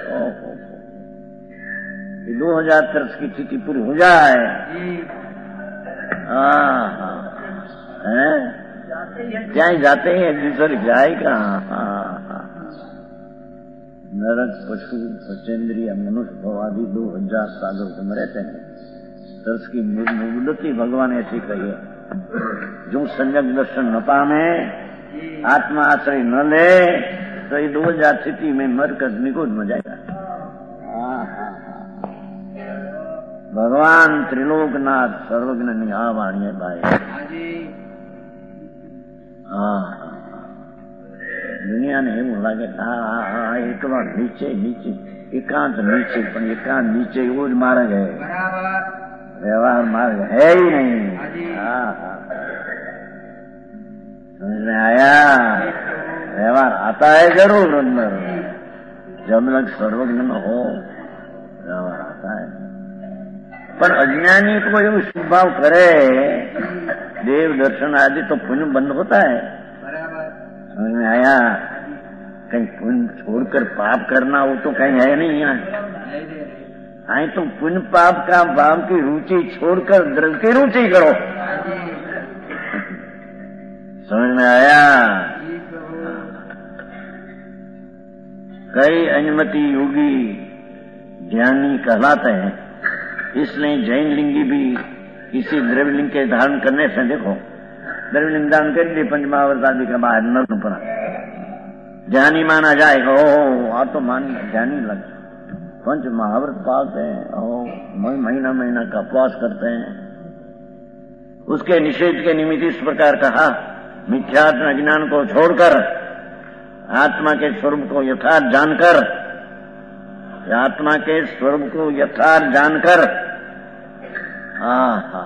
दो हजार तरस की स्थिति पूरी हो जाए। हाँ हाँ है क्या ही जाते हैं, दूसरे जाए कहाँ। हाँ हाँ नरक, पशु, पचेंद्रिय, मनुष्य भव आदि दो हजार सालों में रहते हैं। तो उसकी मुद्दती भगवान ऐसी कही है, जो सम्यक दर्शन न पावे, आत्मा आश्रय न ले, तो ये दो हजार स्थिति में मरकर निगोद में जाएगा। भगवान त्रिलोकनाथ सर्वज्ञ निहावाणी भाई। हाँ, दुनिया ने એવું લાગે હા એક વાર નીચે નીચે એકાંત નીચે, પણ એકાંત નીચે એવો જ માર્ગ है, व्यवहार मार्ग है ही नहीं। हाँ हाँ, समझ में आया? व्यवहार आता है जरूर अंदर, जब तक सर्वज्ञ न हो व्यवहार आता है। पर अज्ञानी को એવું स्वभाव करे, देव दर्शन आदि तो पुण्य बंद होता है। समझ में आया? कहीं पुण्य छोड़कर पाप करना हो तो कहीं है नहीं यहाँ। आई तो पुण्य पाप का भाव की रुचि छोड़कर द्रव्य की रुचि करो। समझ में आया? कई अनुमति योगी ज्ञानी कहलाते हैं, इसलिए जैन लिंगी भी इसी द्रव्यलिंग के धारण करने से, देखो द्रव्यलिंग धारण कर लिए पंचमहावर्त आदि के बाद न पड़ा, ज्ञानी माना जाएगा। ओ आप तो मान ज्ञानी लग, पंच महाव्रत पालते हैं, ओ महीना महीना का उपवास करते हैं। उसके निषेध के निमित्त इस प्रकार कहा, मिथ्यात्म अज्ञान को छोड़कर आत्मा के स्वरूप को यथार्थ जानकर, आत्मा के स्वरूप को यथार्थ जानकर, हाँ हाँ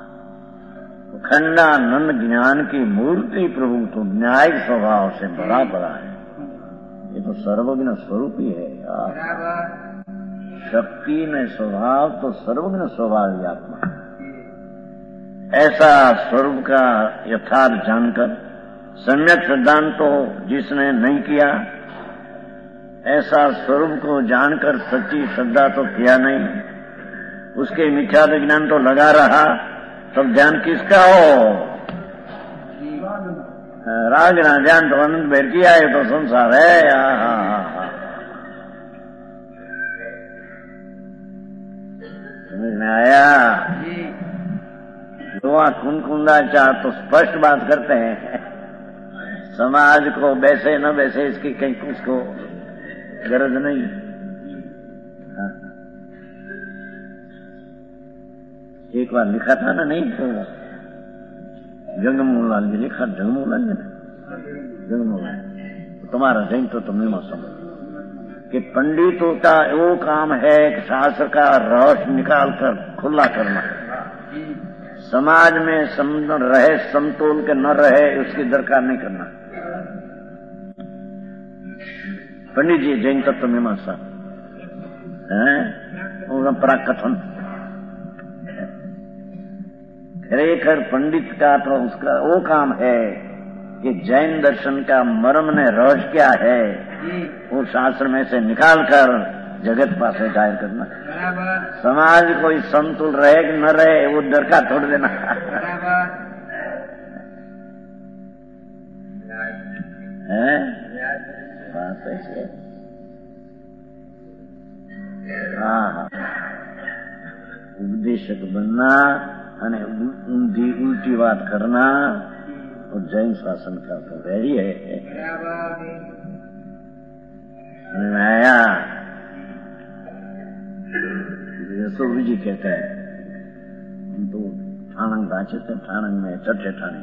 खंडानंद ज्ञान की मूर्ति प्रभु तो न्यायिक स्वभाव से बड़ा बड़ा है। ये तो सर्वज्ञ स्वरूप ही है यार। शक्ति में स्वभाव तो सर्वज्ञ स्वभाव ही आत्मा। ऐसा स्वरूप का यथार्थ जानकर, सम्यक सिद्धांत तो जिसने नहीं किया, ऐसा स्वरूप को जानकर सच्ची श्रद्धा तो किया नहीं, उसके मिथ्या ज्ञान तो लगा रहा, तब ध्यान किसका हो? राग ना ध्यान तो अनंत बैठ किया है तो संसार है। समझ में आया? दुआ कुनकुंदा चाह तो स्पष्ट बात करते हैं, समाज को बैसे न बैसे इसकी कहीं कुछ को गरज नहीं। एक बार लिखा था ना, नहीं तो जगमोहनलाल जी लिखा, जगमोहनलाल जी ने जगमोहनलाल तुम्हारा जैन तो तुम्हें मौसम कि पंडितों का वो काम है कि शास्त्र का रहस्य निकाल कर खुला करना, समाज में सम रहे समतोल के न रहे उसकी दरकार नहीं करना। पंडित जी जैन तत्व मीमांसा है, पराकथन खरेखर पंडित का तो उसका वो काम है कि जैन दर्शन का मर्म ने रहस्य क्या है वो शास्त्र में से निकाल कर जगत पास जाहिर करना। समाज कोई संतुल रहे कि न रहे वो दरकार छोड़ देना। है बात ऐसे। हाँ, उपदेशक बनना અને ઊંધી ઉલટી વાત करना और जैन शासन का तो वैरी है। आया यशोवी जी कहते हैं, तो ठाणंग भाषे थे, ठाणंग में चटे ठाणे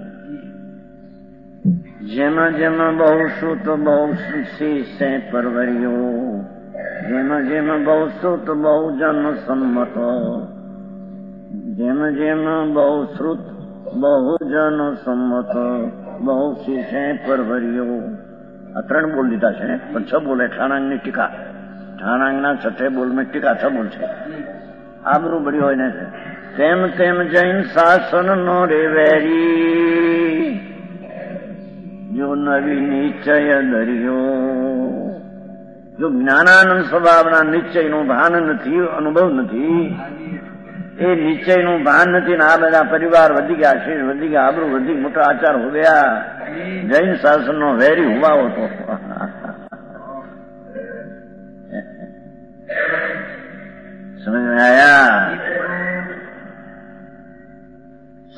जेम जेम बहु सुत बहु सी से परवरियो, जेम जेम बहु सुत बहु जन सम्मतो, જેમ જેમ બહુ શ્રુત બહુ જન સંમત બહુ શીશે પરવર્યો. આ ત્રણ બોલ લીધા છે, પણ છ બોલ ઠાણાંગની ટીકા, ઠાણાંગના છઠ્ઠે બોલ में ટીકા છ બોલ છે. આબરૂ બળી હોય ને છે. તેમ તેમ જૈન શાસન નો રે વેરી, જો નવી નિશ્ચય દરિયો, જો જ્ઞાનાનંદ સ્વભાવના નિશ્ચયનું ભાન નથી, અનુભવ નથી, એ નિશ્ચયનું ભાન નથી ને આ બધા પરિવાર વધી ગયા, શીર વધી ગયા, આબરૂ વધી, મોટા આચાર હો ગયા, જૈન શાસનનો વેરી હુવા હતો.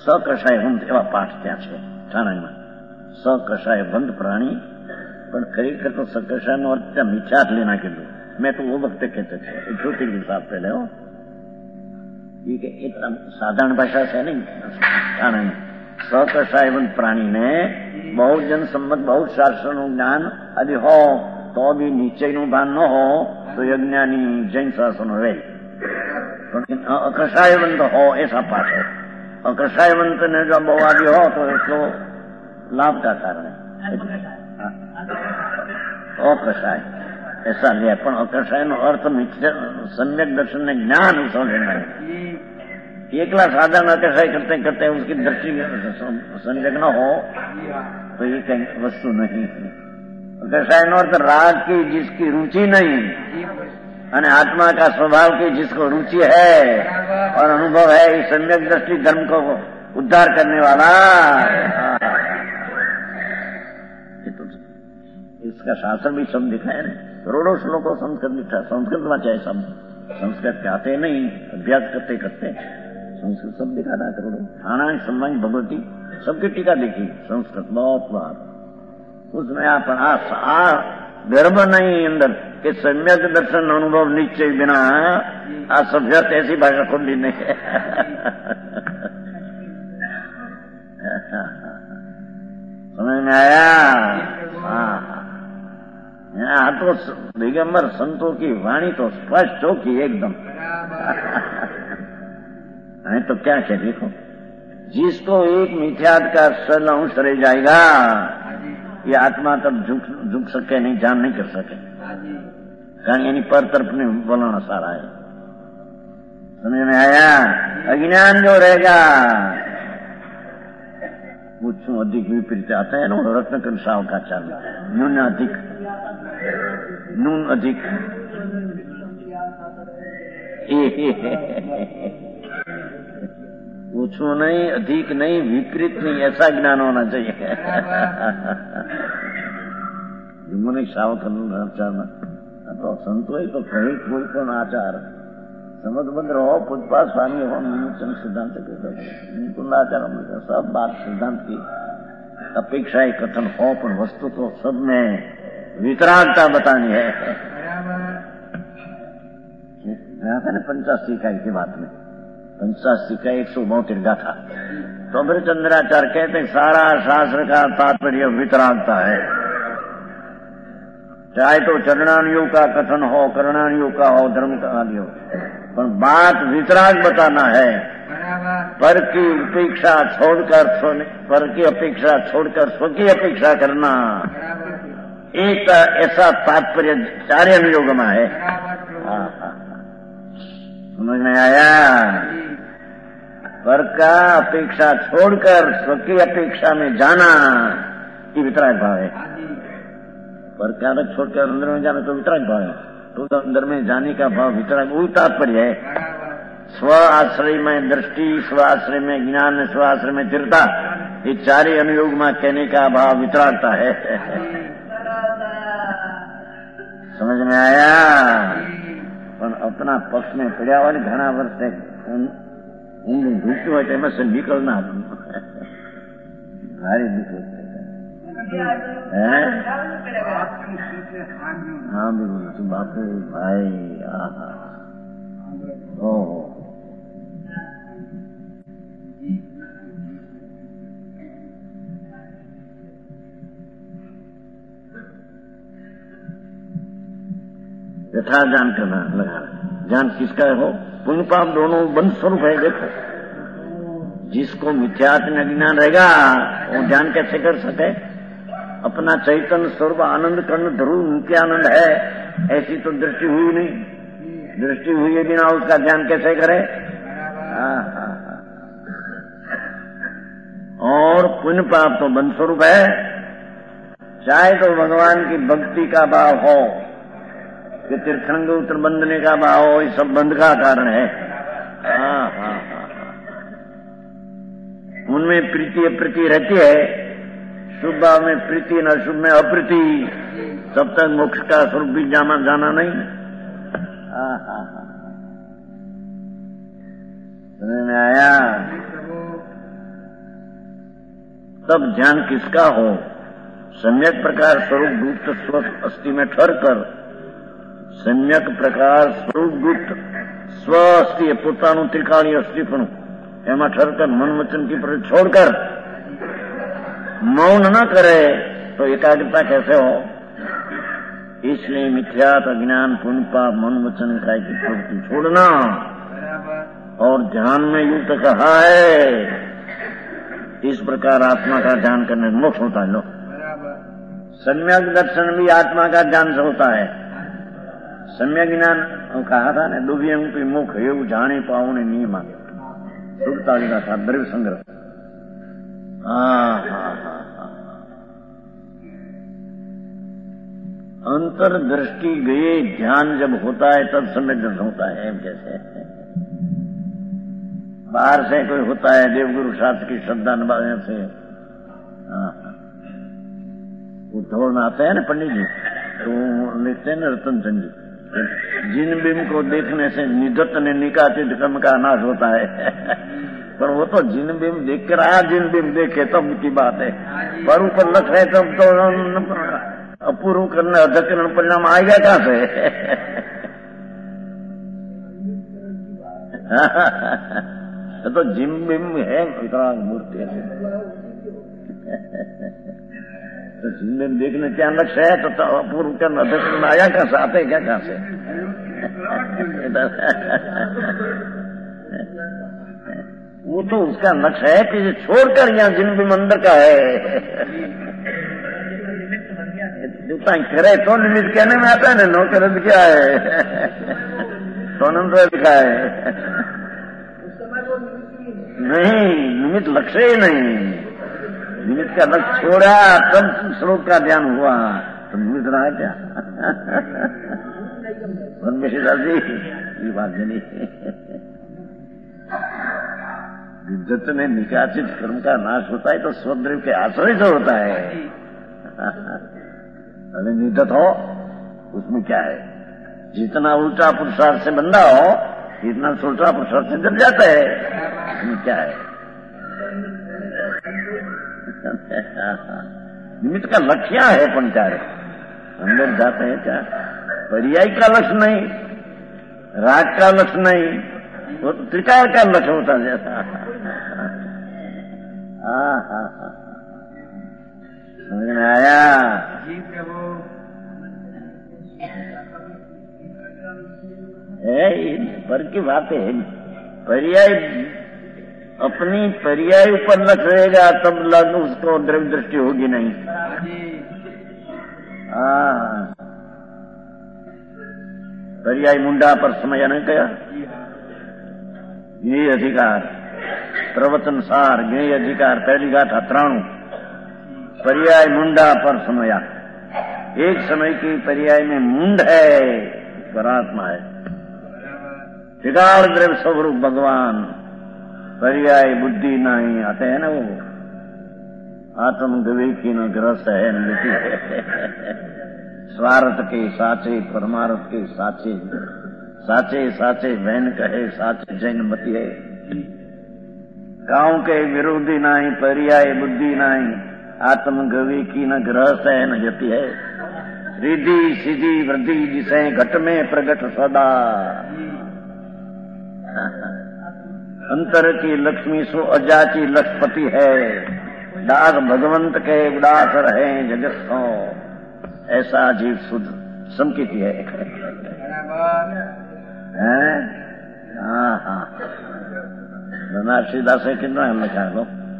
સકષાયવંત એવા પાઠ ત્યાં છે ઠાણાઈમાં. સકષાયવંત પ્રાણી, પણ ખરેખર તો સકષાયનો અર્થ ત્યાં મિથ્યાર્થ લેના કીધું. मैं तो वो वक्त कहते थे ज्योतिर्लिंग साहब पहले हो ये इतना साधारण भाषा से नहीं ठाणे में. सकषायवंत प्राणी ने बहुत जन संबंध बहुत शास्त्र નું જ્ઞાન આદિ હો તો બી નિશ્ચયનું ભાન ન હો તો यज्ञानी जैन शास्त्र નો રહે. પણ અકષાયવંત હો ऐसा पाठ है. અકષાયવંત ने जो બહુ આદિ हो तो એટલો लाभ का कारण है. અકષાય ऐसा लिया, પણ અકષાય નો અર્થ सम्यक दर्शन ने ज्ञान समझना है. एकला साधारण अकषाय करते करते उसकी दृष्टि संजक न हो तो ये कहीं वस्तु नहीं है. अकषाय नो अर्थ राग की जिसकी रुचि नहीं અને आत्मा का स्वभाव की जिसको रुचि है और अनुभव है, इस सम्यक दृष्टि धर्म को उद्धार करने वाला. इसका शास्त्र भी सब दिखाया ना. करोड़ों श्लोकों संस्कृत लिखा, संस्कृत वाचा है सब. संस्कृत के आते नहीं, अभ्यास करते करते संस्कृत सब दिखा था करोड़ों. ठाणा सम्मान भगवती सबकी टीका देखी संस्कृत बहुत बार. उसमें आप आ गर्भ नहीं अंदर कि सम्यक दर्शन अनुभव निश्चय बिना आ सभ्यत ऐसी भाषा खोली नहीं है. समझ में आया? हाँ, यहाँ तो दिगंबर संतों की वाणी तो स्पष्ट हो कि एकदम. नहीं तो क्या है देखो, जिसको एक मिथ्यात का सरल अंश रह जाएगा ये आत्मा तब झुक झुक सके नहीं, जान नहीं कर सके. कारण यानी पर तरफ ने बोलना सारा है. समझ में आया? अज्ञान जो रहेगा मुझसे अधिक विपरीत आता है ना. रत्न कंसाव का चाल न्यून अधिक नून अधिक पूछो नहीं, अधिक नहीं, विपरीत नहीं, ऐसा ज्ञान होना चाहिए. मुनि सावक आचार तो संतो तो कहीं कोई को आचार समझबंद रहो. पुष्पा स्वामी हो, मुनिचंद सिद्धांत के मुकुंदाचार सब बात सिद्धांत की अपेक्षा कथन हो, पर वस्तु तो सब में वितरागता बतानी है. पंचासी इकाई की बात में पंचासी का एक सौ बहत्तर गाथा तो फिर चंद्राचार्य कहते सारा शास्त्र का तात्पर्य वितरागता है. चाहे तो चरणानुयोग का कथन हो, करणानुयोग का हो, धर्म का आदि हो, पर बात वितराग बताना है. पर की अपेक्षा छोड़कर पर की अपेक्षा छोड़कर स्व की अपेक्षा करना, एक ऐसा तात्पर्य चार्य अनुयोग में है. समझ में आया? पर का अपेक्षा छोड़कर स्व की अपेक्षा में जाना ये वितराग भाव है. पर का छोड़कर अंदर में जाना तो वितराग भाव है. तो अंदर में जाने का भाव वितराग वही तात्पर्य है. स्व आश्रय में दृष्टि, स्व आश्रय में ज्ञान, स्व आश्रय में चिरता, ये चारे अनुयोग में कहने का भाव वितरागता है. समझ में आया? पर अपना पक्ष में पड़ा हुआ घना वर्ष से ऊंग ढूंढती हो तो से निकलना भारी दुख होता है. हाँ बिल्कुल बापू भाई. ओ यथा ज्ञान करना लगाना. ज्ञान किसका हो? पुण्य पाप दोनों बंद स्वरूप है. देखो जिसको मिथ्यात्म ज्ञान रहेगा वो ज्ञान कैसे कर सके? अपना चैतन्य स्वरूप आनंद कर्ण ध्रुव मुख्य आनंद है, ऐसी तो दृष्टि हुई नहीं. दृष्टि हुई बिना उसका ज्ञान कैसे करे? हाँ हाँ हाँ. और पुण्य पाप तो बंद स्वरूप है. चाहे तो भगवान की भक्ति का भाव हो कि तीर्थंग उत्तर बंधने का भाव हो, ये सब बंध का कारण है. हाँ हाँ हाँ. उनमें प्रीति अप्रीति रहती है. शुभ भाव में प्रीति न शुभ में अप्रीति, तब तक मोक्ष का स्वरूप भी जाना जाना नहीं. हाँ हाँ हाँ. समझ में आया? तब ध्यान किसका हो? सम्यक प्रकार स्वरूप गुप्त स्व अस्थि में ठहर कर, सम्यक प्रकार स्वरूप गुप्त स्व अस्थि પોતાનું ત્રિકાળી અસ્થિપણું એમાં ઠરકર મન વચન की पर छोड़कर मौन न करे तो एकाग्रता कैसे हो? इसलिए मिथ्यात अज्ञान पुण्य पाप मन वचन काय की प्रवृत्ति छोड़ना और ध्यान में युक्त कहा है। इस प्रकार आत्मा का ध्यान करने से मोक्ष होता है। लो सम्यक दर्शन भी आत्मा का ज्ञान से होता है। सम्यक ज्ञान कहा था ने डूबियम की मुख एवं जाने पाओ ने नियमा सुरताली का था द्रव्य संग्रह। हाँ हाँ हाँ हाँ अंतर्दृष्टि गए ध्यान जब होता है तब सम्यक दर्शन होता है। जैसे बाहर से कोई होता है देवगुरु शास्त्र की श्रद्धा निभाने से, वो दौड़ में आते हैं ना पंडित जी, तो लिखते हैं ना रतन चंद जी, जिन बिंब को देखने से निधत्त ने निकाचित कर्म का नाश होता है। पर वो तो जिन बिंब देख कर आया, जिन बिंब देखे तब की बात है, पर ऊपर लख है तब तो अपूर्व करने अधकरण परिणाम आएगा कहां से? तो जिम बिम है इतना मूर्ति है, तो जिम बिम देखने क्या लक्ष्य है? तो अपूर्व करना अधकरण आया कहां से? आते क्या कहां से? वो तो उसका लक्ष्य है कि छोड़कर यहाँ जिन बिम अंदर का है। करे तो निमित्त कहने में आता है ना, नौकर क्या है? सोनम तो लिखा है नहीं, निमित्त लक्ष्य ही नहीं। निमित्त का लक्ष्य छोड़ा तब श्लोक का ध्यान हुआ, तो निमित्त रहा क्या? जी ये बात नहीं। विद्युत में निकाचित कर्म का नाश होता है तो स्वद्रव्य के आश्रय से होता है। अरे निधत हो उसमें क्या है? जितना उल्टा पुरुषार्थ से बंधा हो इतना उल्टा पुरुषार्थ से जल जाता है। उसमें क्या है? निमित्त का लक्ष्य है पंचारे अंदर जाते हैं क्या? पर्याय का लक्ष्य नहीं, राग का लक्ष्य नहीं, वो तो त्रिकाल का लक्ष्य होता जैसा। हाँ हाँ हाँ समझ में आया? है पर की बात है। पर्याय अपनी पर्याय ऊपर लक्ष्य रहेगा तब लग उसको द्रव्य दृष्टि होगी नहीं। हाँ पर्याय मुंडा पर समय नहीं कया ये अधिकार प्रवचन सार ये अधिकार पहली गाथा त्राणु पर्याय मुंडा पर समया। एक समय की पर्याय में मुंड है, परात्मा है, त्रिकाल द्रव्य स्वरूप भगवान, पर्याय बुद्धि नहीं आते हैं ना वो। आत्म गवे की न ग्रस है नीति है। स्वार्थ के साचे परमार्थ के साचे, साचे साचे बहन कहे साचे जैन मती है। गांव के विरोधी नहीं, पर्याय बुद्धि नहीं, आत्म गवे की न ग्रस है न गति है। रिद्धि सीधी वृद्धि जिसे घट में प्रगट सदा। अंतर की लक्ष्मी सो अजाची लक्ष्पति है। दास भगवंत के उदास रहे जगत सो, ऐसा जीव शुद्ध संकिति है। हैं? हाँ हाँ बनारसी दास है कितना लिखा लो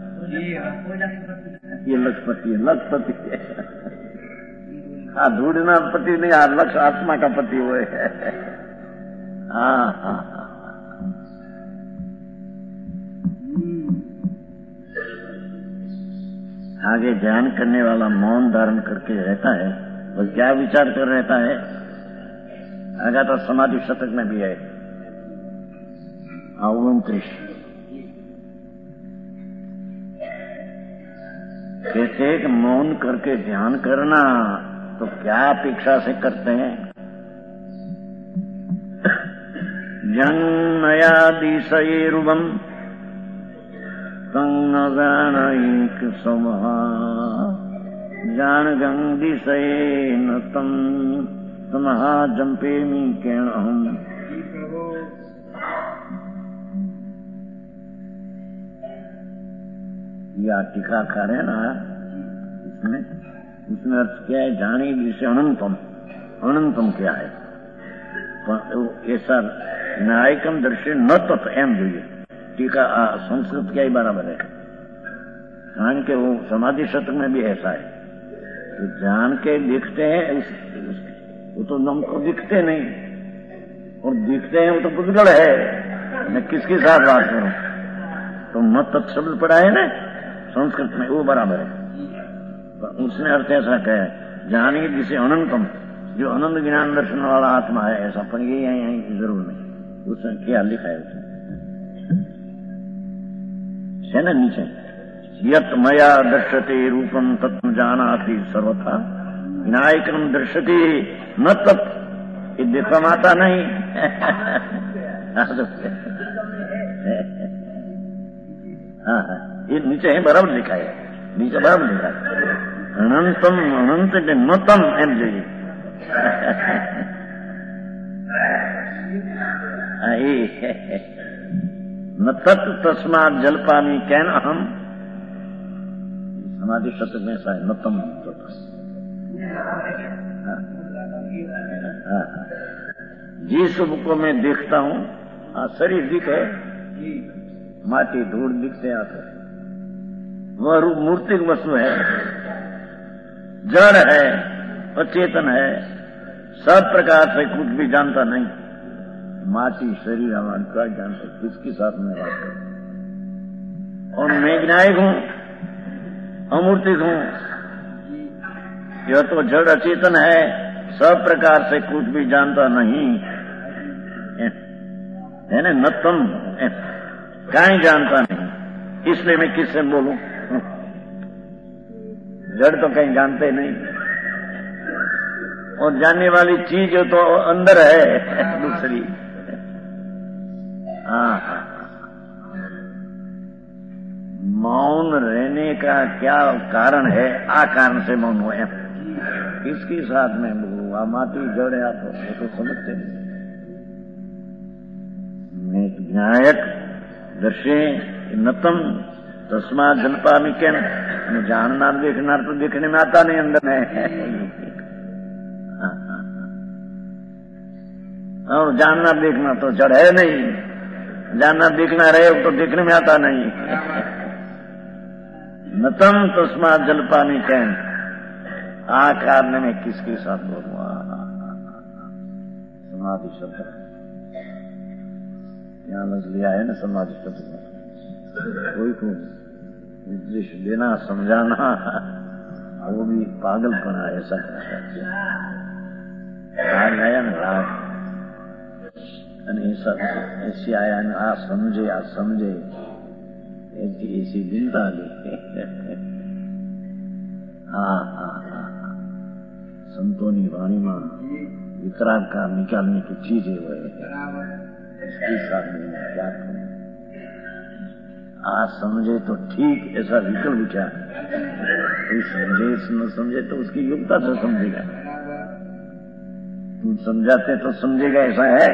ये लक्ष्पति है, लक्ष्पति है। हाँ ढूंढना पति नहीं, हाँ लक्ष्य आत्मा का पति हुए है। हाँ हाँ आगे ध्यान करने वाला मौन धारण करके रहता है, वो क्या विचार कर रहता है? आगे तो समाधि शतक में भी है उनतीस। कहते कि मौन करके ध्यान करना तो क्या अपेक्षा से करते हैं? जंग नया दिशये रूपम तंग न जान एक समहा जान गंगी से न तम तमहा जंपे मी केण हम। या टीकाकार है ना, इसमें उसमें अर्थ क्या है? जानी जिसे अनंतम, अनंतम क्या है? ऐसा न्यायिकम दृश्य न तत् एम જોઈએ टीका संस्कृत क्या ही बराबर है। जान के वो समाधि शतक में भी ऐसा है, तो जान के दिखते हैं उस, उस, वो तो हमको दिखते नहीं, और दिखते हैं वो तो पुद्गल है। मैं किसके साथ बात करूं? तो न तत् शब्द पढ़ा है ना संस्कृत में, वो बराबर है। उसने अर्थ ऐसा कहा है, जानिए जिसे अनंतम, जो अनंत ज्ञान दर्शन वाला आत्मा है, ऐसा पर ये यही जरूर नहीं। उसने क्या लिखा है उसने है ना नीचे, यत मया दृश्यते रूपम तत्व जानाति सर्वथा विनायकम दृश्यते न तत्, ये देखा माता नहीं। हाँ हाँ, ये नीचे है बराबर लिखा है, नीचे बराबर लिखा है, अनंतम अनंत के नतम एम જોઈએ। न तत् तस्मात् जलपामी कैन अहम, समाधि शतक में ऐसा है, नतम जिस को मैं देखता हूँ, हाँ शरीर दिखे, माटी धूल दिखते आते, वह रूप मूर्तिक वस्तु है, जड़ है, अचेतन है, सब प्रकार से कुछ भी जानता नहीं। माटी शरीर हमारे क्या जानते, किसके साथ में बात करूं? और मैं विनायक हूं, अमूर्तिक हूं, यह तो जड़ अचेतन है, सब प्रकार से कुछ भी जानता नहीं है ना। न तुम कहीं जानता नहीं, इसलिए मैं किससे बोलूं? जड़ तो कहीं जानते नहीं, और जानने वाली चीज तो अंदर है दूसरी। हाँ, मौन रहने का क्या कारण है? आ कारण से मौन हुए, किसके साथ में बोलूंगा? माटी जड़ या तो वो तो समझते नहीं। न्यायक दर्शे नतम तस्मा जलपा में क्या जानना देखना तो देखने में आता नहीं, अंदर में। और जानना देखना तो जड़ है नहीं, जानना देखना रहे तो देखने में आता नहीं। नतम तस्मा जलपानी कैन, आ कारण में किसके साथ बोलूंगा? समाधि शब्द यहाँ लग लिया है ना, समाधि शब्द में कोई को निर्देश देना समझाना वो भी पागलपना ऐसा राग आया ना, राग ऐसा ऐसी आया ना, आ समझे आ समझे ऐसी ऐसी चिंता ली। हाँ हाँ हाँ, संतों की वाणी में वितराग का निकालने की चीज है वह, इसके साथ में क्या करूं? आज समझे तो ठीक, ऐसा विकल विचार, कोई समझे न समझे तो उसकी योग्यता से समझेगा। तुम समझाते तो समझेगा, ऐसा है।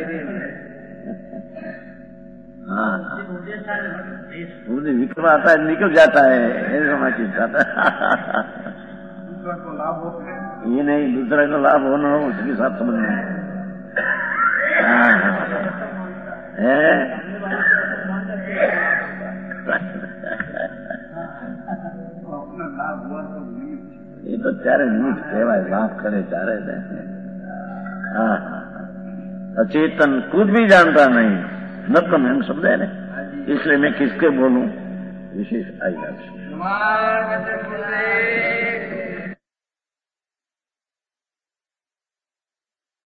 हाँ, मुझे विकल आता है, निकल जाता है, ऐसा मैं चिंता था। ये नहीं, दूसरा को लाभ होना हो उसके साथ समझना है। ये तो चारे मीठ कहवाय, लाभ करे चारे दे। हाँ, अचेतन कुछ भी जानता नहीं, न तो मैं शब्द है ना, इसलिए मैं किसके बोलूं? विशेष आई